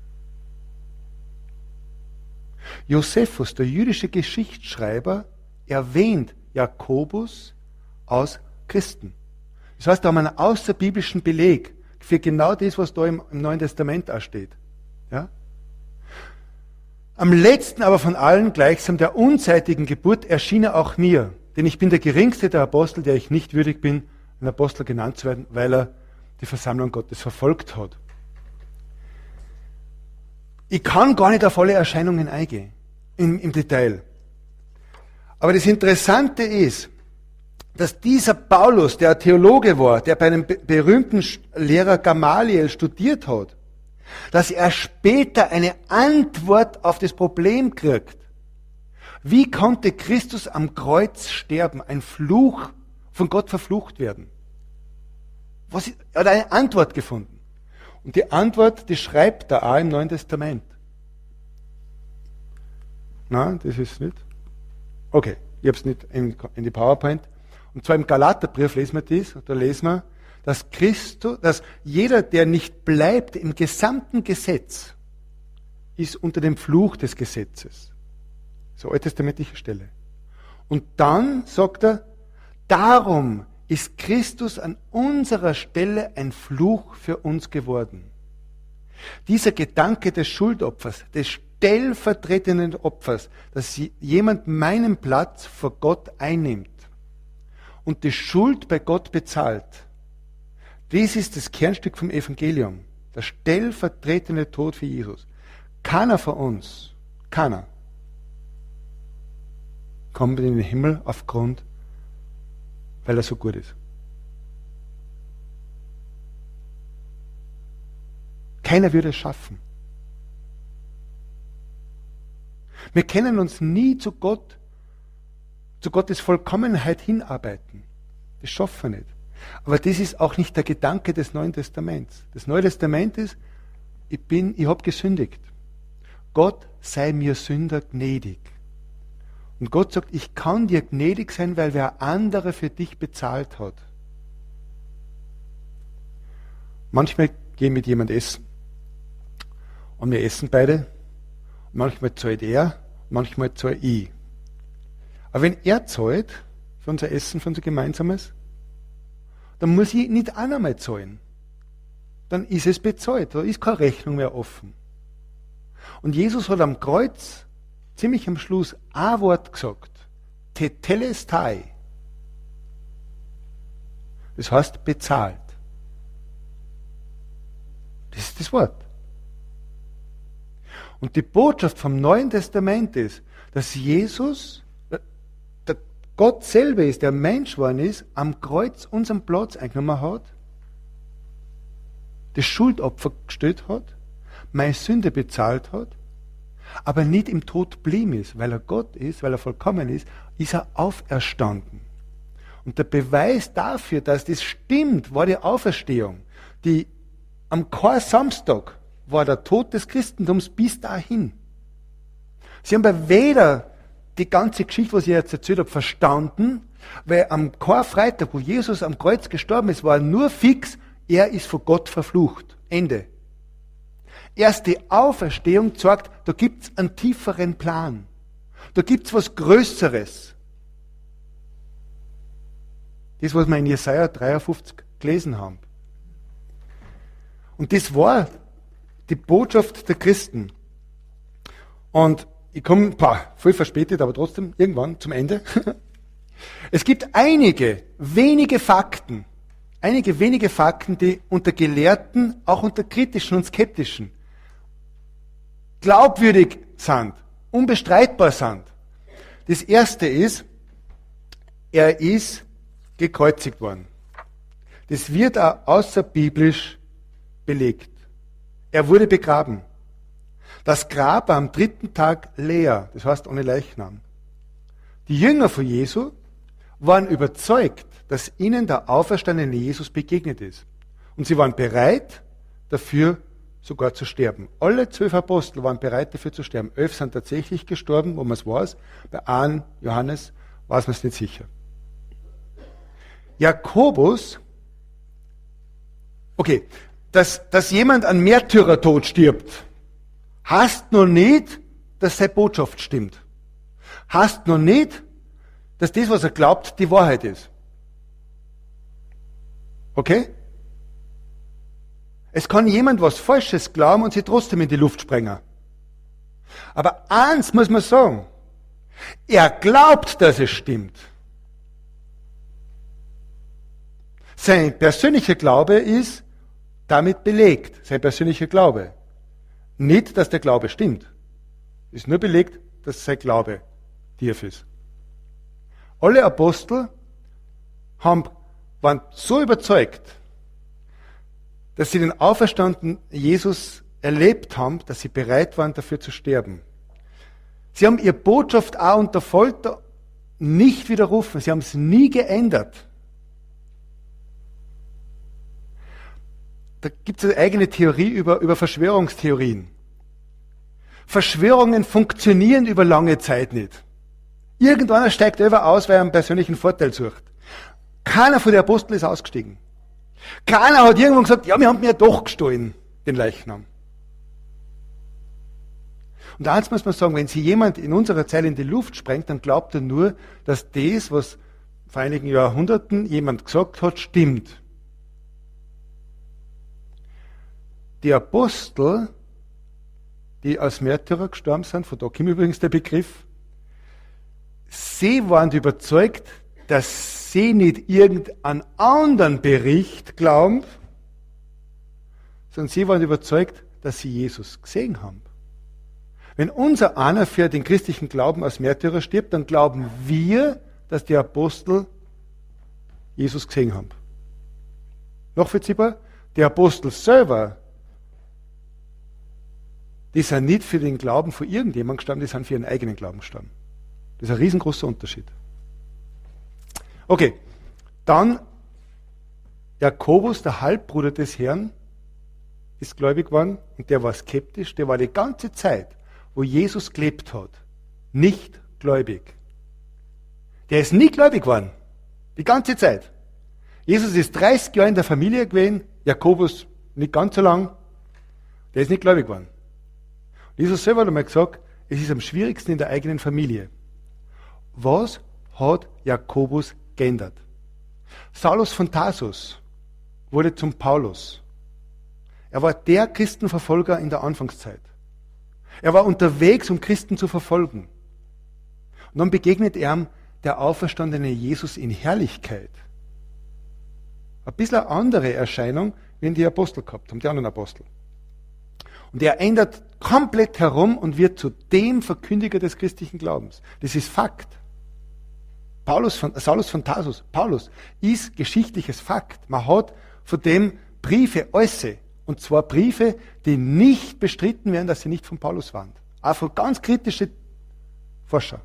Josephus, der jüdische Geschichtsschreiber, erwähnt Jakobus aus Christen. Das heißt, da haben wir einen außerbiblischen Beleg für genau das, was da im, im Neuen Testament auch steht. Ja? Am letzten aber von allen, gleichsam der unzeitigen Geburt, erschien er auch mir. Denn ich bin der geringste der Apostel, der ich nicht würdig bin, ein Apostel genannt zu werden, weil er die Versammlung Gottes verfolgt hat. Ich kann gar nicht auf alle Erscheinungen eingehen, im, im Detail. Aber das Interessante ist, dass dieser Paulus, der Theologe war, der bei einem berühmten Lehrer Gamaliel studiert hat, dass er später eine Antwort auf das Problem kriegt. Wie konnte Christus am Kreuz sterben, ein Fluch, von Gott verflucht werden? Was ist, er hat eine Antwort gefunden. Und die Antwort, die schreibt er auch im Neuen Testament. Nein, das ist nicht. Okay, ich habe es nicht in, in die PowerPoint. Und zwar im Galaterbrief lesen wir das, da lesen wir, dass Christus, dass jeder, der nicht bleibt im gesamten Gesetz, ist unter dem Fluch des Gesetzes. So alttestamentliche Stelle. Und dann sagt er, darum ist Christus an unserer Stelle ein Fluch für uns geworden. Dieser Gedanke des Schuldopfers, des stellvertretenden Opfers, dass jemand meinen Platz vor Gott einnimmt und die Schuld bei Gott bezahlt, das ist das Kernstück vom Evangelium. Der stellvertretende Tod für Jesus. Keiner von uns, keiner, kommt in den Himmel aufgrund, weil er so gut ist. Keiner würde es schaffen. Wir können uns nie zu Gott, zu Gottes Vollkommenheit hinarbeiten. Das schaffen wir nicht. Aber das ist auch nicht der Gedanke des Neuen Testaments. Das Neue Testament ist, ich bin, ich habe gesündigt. Gott sei mir Sünder gnädig. Und Gott sagt, ich kann dir gnädig sein, weil wer andere für dich bezahlt hat. Manchmal gehe ich mit jemand essen. Und wir essen beide. Manchmal zahlt er, manchmal zahle ich. Aber wenn er zahlt für unser Essen, für unser Gemeinsames, dann muss ich nicht auch einmal zahlen. Dann ist es bezahlt, da ist keine Rechnung mehr offen. Und Jesus hat am Kreuz ziemlich am Schluss ein Wort gesagt. Tetelestai. Das heißt bezahlt. Das ist das Wort. Und die Botschaft vom Neuen Testament ist, dass Jesus, der Gott selber ist, der Mensch geworden ist, am Kreuz unseren Platz eingenommen hat, das Schuldopfer gestellt hat, meine Sünde bezahlt hat, aber nicht im Tod blieben ist, weil er Gott ist, weil er vollkommen ist, ist er auferstanden. Und der Beweis dafür, dass das stimmt, war die Auferstehung. Die am Kar-Samstag war der Tod des Christentums bis dahin. Sie haben aber weder die ganze Geschichte, was ich jetzt erzählt habe, verstanden, weil am Karfreitag, wo Jesus am Kreuz gestorben ist, war nur fix, er ist von Gott verflucht. Ende. Erst die Auferstehung sagt, da gibt's einen tieferen Plan. Da gibt's was Größeres. Das, was wir in Jesaja dreiundfünfzig gelesen haben. Und das war die Botschaft der Christen. Und ich komme, pah, voll verspätet, aber trotzdem irgendwann zum Ende. Es gibt einige wenige Fakten, einige wenige Fakten, die unter Gelehrten, auch unter Kritischen und Skeptischen, glaubwürdig sind, unbestreitbar sind. Das erste ist, er ist gekreuzigt worden. Das wird auch außerbiblisch belegt. Er wurde begraben. Das Grab war am dritten Tag leer, das heißt ohne Leichnam. Die Jünger von Jesu waren überzeugt, dass ihnen der auferstandene Jesus begegnet ist. Und sie waren bereit, dafür sogar zu sterben. Alle zwölf Apostel waren bereit, dafür zu sterben. Elf sind tatsächlich gestorben, wo man es weiß. Bei einem, Johannes, weiß man es nicht sicher. Jakobus, okay, dass, dass jemand an Märtyrertod stirbt, heißt noch nicht, dass seine Botschaft stimmt. Heißt noch nicht, dass das, was er glaubt, die Wahrheit ist. Okay? Es kann jemand was Falsches glauben und sie trotzdem in die Luft sprengen. Aber eins muss man sagen, er glaubt, dass es stimmt. Sein persönlicher Glaube ist damit belegt, sein persönlicher Glaube. Nicht, dass der Glaube stimmt. Ist nur belegt, dass sein Glaube tief ist. Alle Apostel haben, waren so überzeugt, dass sie den auferstandenen Jesus erlebt haben, dass sie bereit waren, dafür zu sterben. Sie haben ihre Botschaft auch unter Folter nicht widerrufen. Sie haben es nie geändert. Da gibt es eine eigene Theorie über, über Verschwörungstheorien. Verschwörungen funktionieren über lange Zeit nicht. Irgendwann steigt über aus, weil er einen persönlichen Vorteil sucht. Keiner von den Aposteln ist ausgestiegen. Keiner hat irgendwann gesagt, ja, wir haben mir doch gestohlen, den Leichnam. Und eins muss man sagen, wenn sich jemand in unserer Zeit in die Luft sprengt, dann glaubt er nur, dass das, was vor einigen Jahrhunderten jemand gesagt hat, stimmt. Die Apostel, die als Märtyrer gestorben sind, von da kommt übrigens der Begriff, sie waren überzeugt, dass sie nicht irgendeinen anderen Bericht glauben, sondern sie waren überzeugt, dass sie Jesus gesehen haben. Wenn unser einer für den christlichen Glauben als Märtyrer stirbt, dann glauben wir, dass die Apostel Jesus gesehen haben. Nachvollziehbar? Die Apostel selber, die sind nicht für den Glauben von irgendjemandem gestorben, die sind für ihren eigenen Glauben gestorben. Das ist ein riesengroßer Unterschied. Okay, dann Jakobus, der Halbbruder des Herrn, ist gläubig geworden und der war skeptisch, der war die ganze Zeit, wo Jesus gelebt hat, nicht gläubig. Der ist nie gläubig geworden. Die ganze Zeit. Jesus ist dreißig Jahre in der Familie gewesen, Jakobus nicht ganz so lang, der ist nicht gläubig geworden. Jesus selber hat einmal gesagt, es ist am schwierigsten in der eigenen Familie. Was hat Jakobus geändert? Saulus von Tarsus wurde zum Paulus. Er war der Christenverfolger in der Anfangszeit. Er war unterwegs, um Christen zu verfolgen. Und dann begegnet er der auferstandene Jesus in Herrlichkeit. Ein bisschen eine andere Erscheinung, wie die Apostel gehabt haben, die anderen Apostel. Und er ändert komplett herum und wird zu dem Verkündiger des christlichen Glaubens. Das ist Fakt. Paulus von, Saulus von Tarsus, Paulus, ist geschichtliches Fakt. Man hat von dem Briefe äußere. Und zwar Briefe, die nicht bestritten werden, dass sie nicht von Paulus waren. Auch von ganz kritischen Forscher.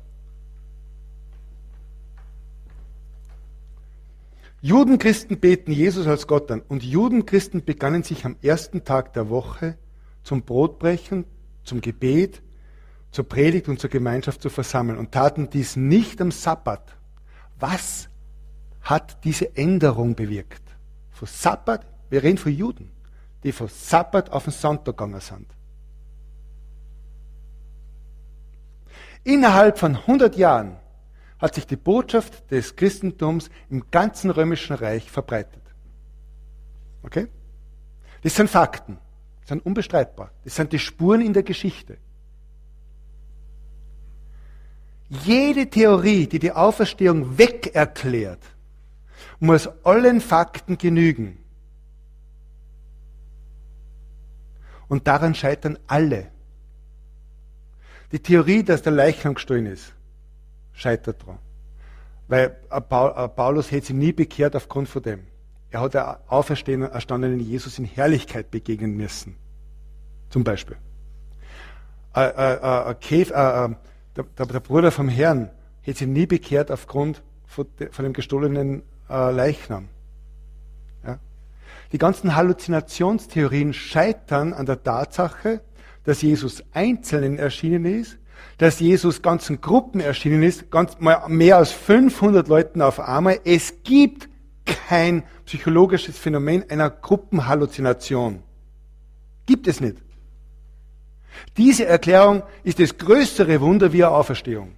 Judenchristen beten Jesus als Gott an. Und Judenchristen begannen sich am ersten Tag der Woche zum Brotbrechen, zum Gebet, zur Predigt und zur Gemeinschaft zu versammeln und taten dies nicht am Sabbat. Was hat diese Änderung bewirkt? Von Sabbat, wir reden von Juden, die von Sabbat auf den Sonntag gegangen sind. Innerhalb von hundert Jahren hat sich die Botschaft des Christentums im ganzen Römischen Reich verbreitet. Okay? Das sind Fakten, das sind unbestreitbar. Das sind die Spuren in der Geschichte. Jede Theorie, die die Auferstehung wegerklärt, muss allen Fakten genügen. Und daran scheitern alle. Die Theorie, dass der Leichnam gestohlen ist, scheitert daran. Weil Paulus hätte sich nie bekehrt aufgrund von dem. Er hat der auferstandenen Jesus in Herrlichkeit begegnen müssen. Zum Beispiel. Äh, äh, äh, Käf, äh, äh, der, der Bruder vom Herrn hätte sich nie bekehrt aufgrund von, de, von dem gestohlenen äh, Leichnam. Ja? Die ganzen Halluzinationstheorien scheitern an der Tatsache, dass Jesus Einzelnen erschienen ist, dass Jesus ganzen Gruppen erschienen ist, ganz, mal mehr als fünfhundert Leuten auf einmal. Es gibt kein psychologisches Phänomen einer Gruppenhalluzination. Gibt es nicht. Diese Erklärung ist das größere Wunder wie eine Auferstehung.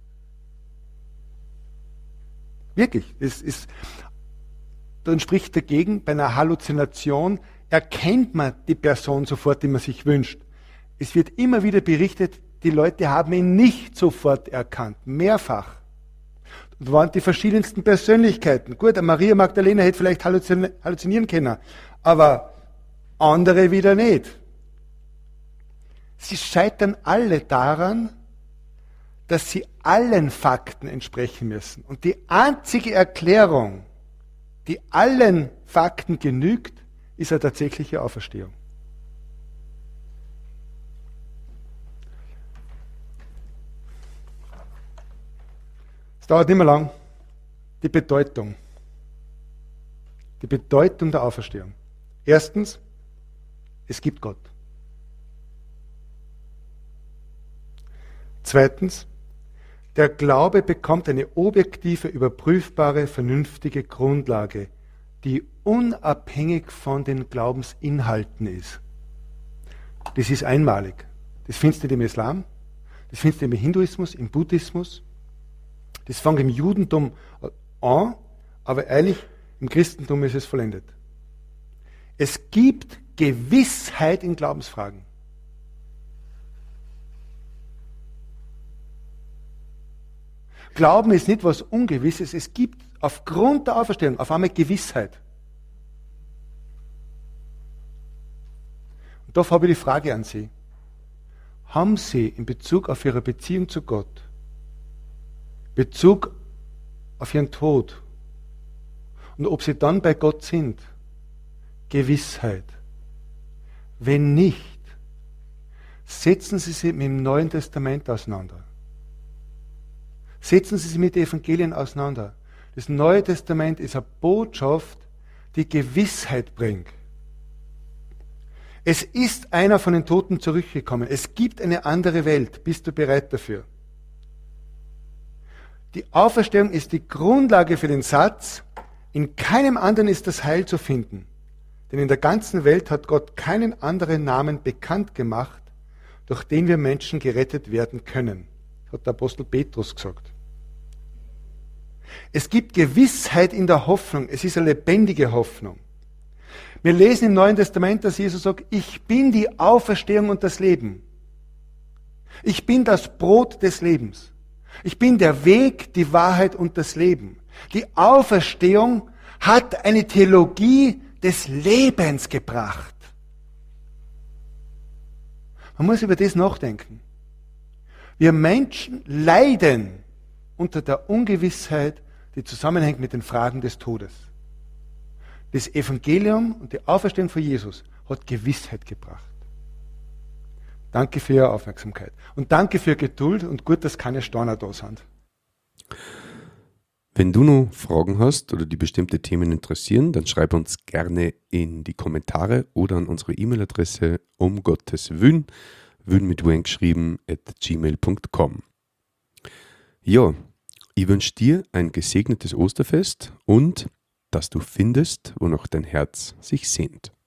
Wirklich. Das ist, dann spricht dagegen, bei einer Halluzination erkennt man die Person sofort, die man sich wünscht. Es wird immer wieder berichtet, die Leute haben ihn nicht sofort erkannt, mehrfach. Und waren die verschiedensten Persönlichkeiten. Gut, Maria Magdalena hätte vielleicht halluzinieren können, aber andere wieder nicht. Sie scheitern alle daran, dass sie allen Fakten entsprechen müssen. Und die einzige Erklärung, die allen Fakten genügt, ist eine tatsächliche Auferstehung. Es dauert nicht mehr lang. Die Bedeutung. Die Bedeutung der Auferstehung. Erstens, es gibt Gott. Zweitens, der Glaube bekommt eine objektive, überprüfbare, vernünftige Grundlage, die unabhängig von den Glaubensinhalten ist. Das ist einmalig. Das findest du im Islam, das findest du im Hinduismus, im Buddhismus. Das fängt im Judentum an, aber eigentlich im Christentum ist es vollendet. Es gibt Gewissheit in Glaubensfragen. Glauben ist nicht was Ungewisses, es gibt aufgrund der Auferstehung auf einmal Gewissheit. Und da habe ich die Frage an Sie. Haben Sie in Bezug auf Ihre Beziehung zu Gott, Bezug auf Ihren Tod und ob Sie dann bei Gott sind, Gewissheit? Wenn nicht, setzen Sie sich mit dem Neuen Testament auseinander. Setzen Sie sich mit den Evangelien auseinander. Das Neue Testament ist eine Botschaft, die Gewissheit bringt. Es ist einer von den Toten zurückgekommen. Es gibt eine andere Welt. Bist du bereit dafür? Die Auferstehung ist die Grundlage für den Satz, in keinem anderen ist das Heil zu finden. Denn in der ganzen Welt hat Gott keinen anderen Namen bekannt gemacht, durch den wir Menschen gerettet werden können. Hat der Apostel Petrus gesagt. Es gibt Gewissheit in der Hoffnung. Es ist eine lebendige Hoffnung. Wir lesen im Neuen Testament, dass Jesus sagt, ich bin die Auferstehung und das Leben. Ich bin das Brot des Lebens. Ich bin der Weg, die Wahrheit und das Leben. Die Auferstehung hat eine Theologie des Lebens gebracht. Man muss über das nachdenken. Wir Menschen leiden unter der Ungewissheit, die zusammenhängt mit den Fragen des Todes. Das Evangelium und die Auferstehung von Jesus hat Gewissheit gebracht. Danke für Ihre Aufmerksamkeit. Und danke für Geduld und gut, dass keine Steiner da sind. Wenn du noch Fragen hast oder die bestimmte Themen interessieren, dann schreib uns gerne in die Kommentare oder an unsere E-Mail-Adresse um Gottes Willen, Willen mit Wien geschrieben, at gmail punkt com. Ja, ich wünsche dir ein gesegnetes Osterfest und dass du findest, wonach dein Herz sich sehnt.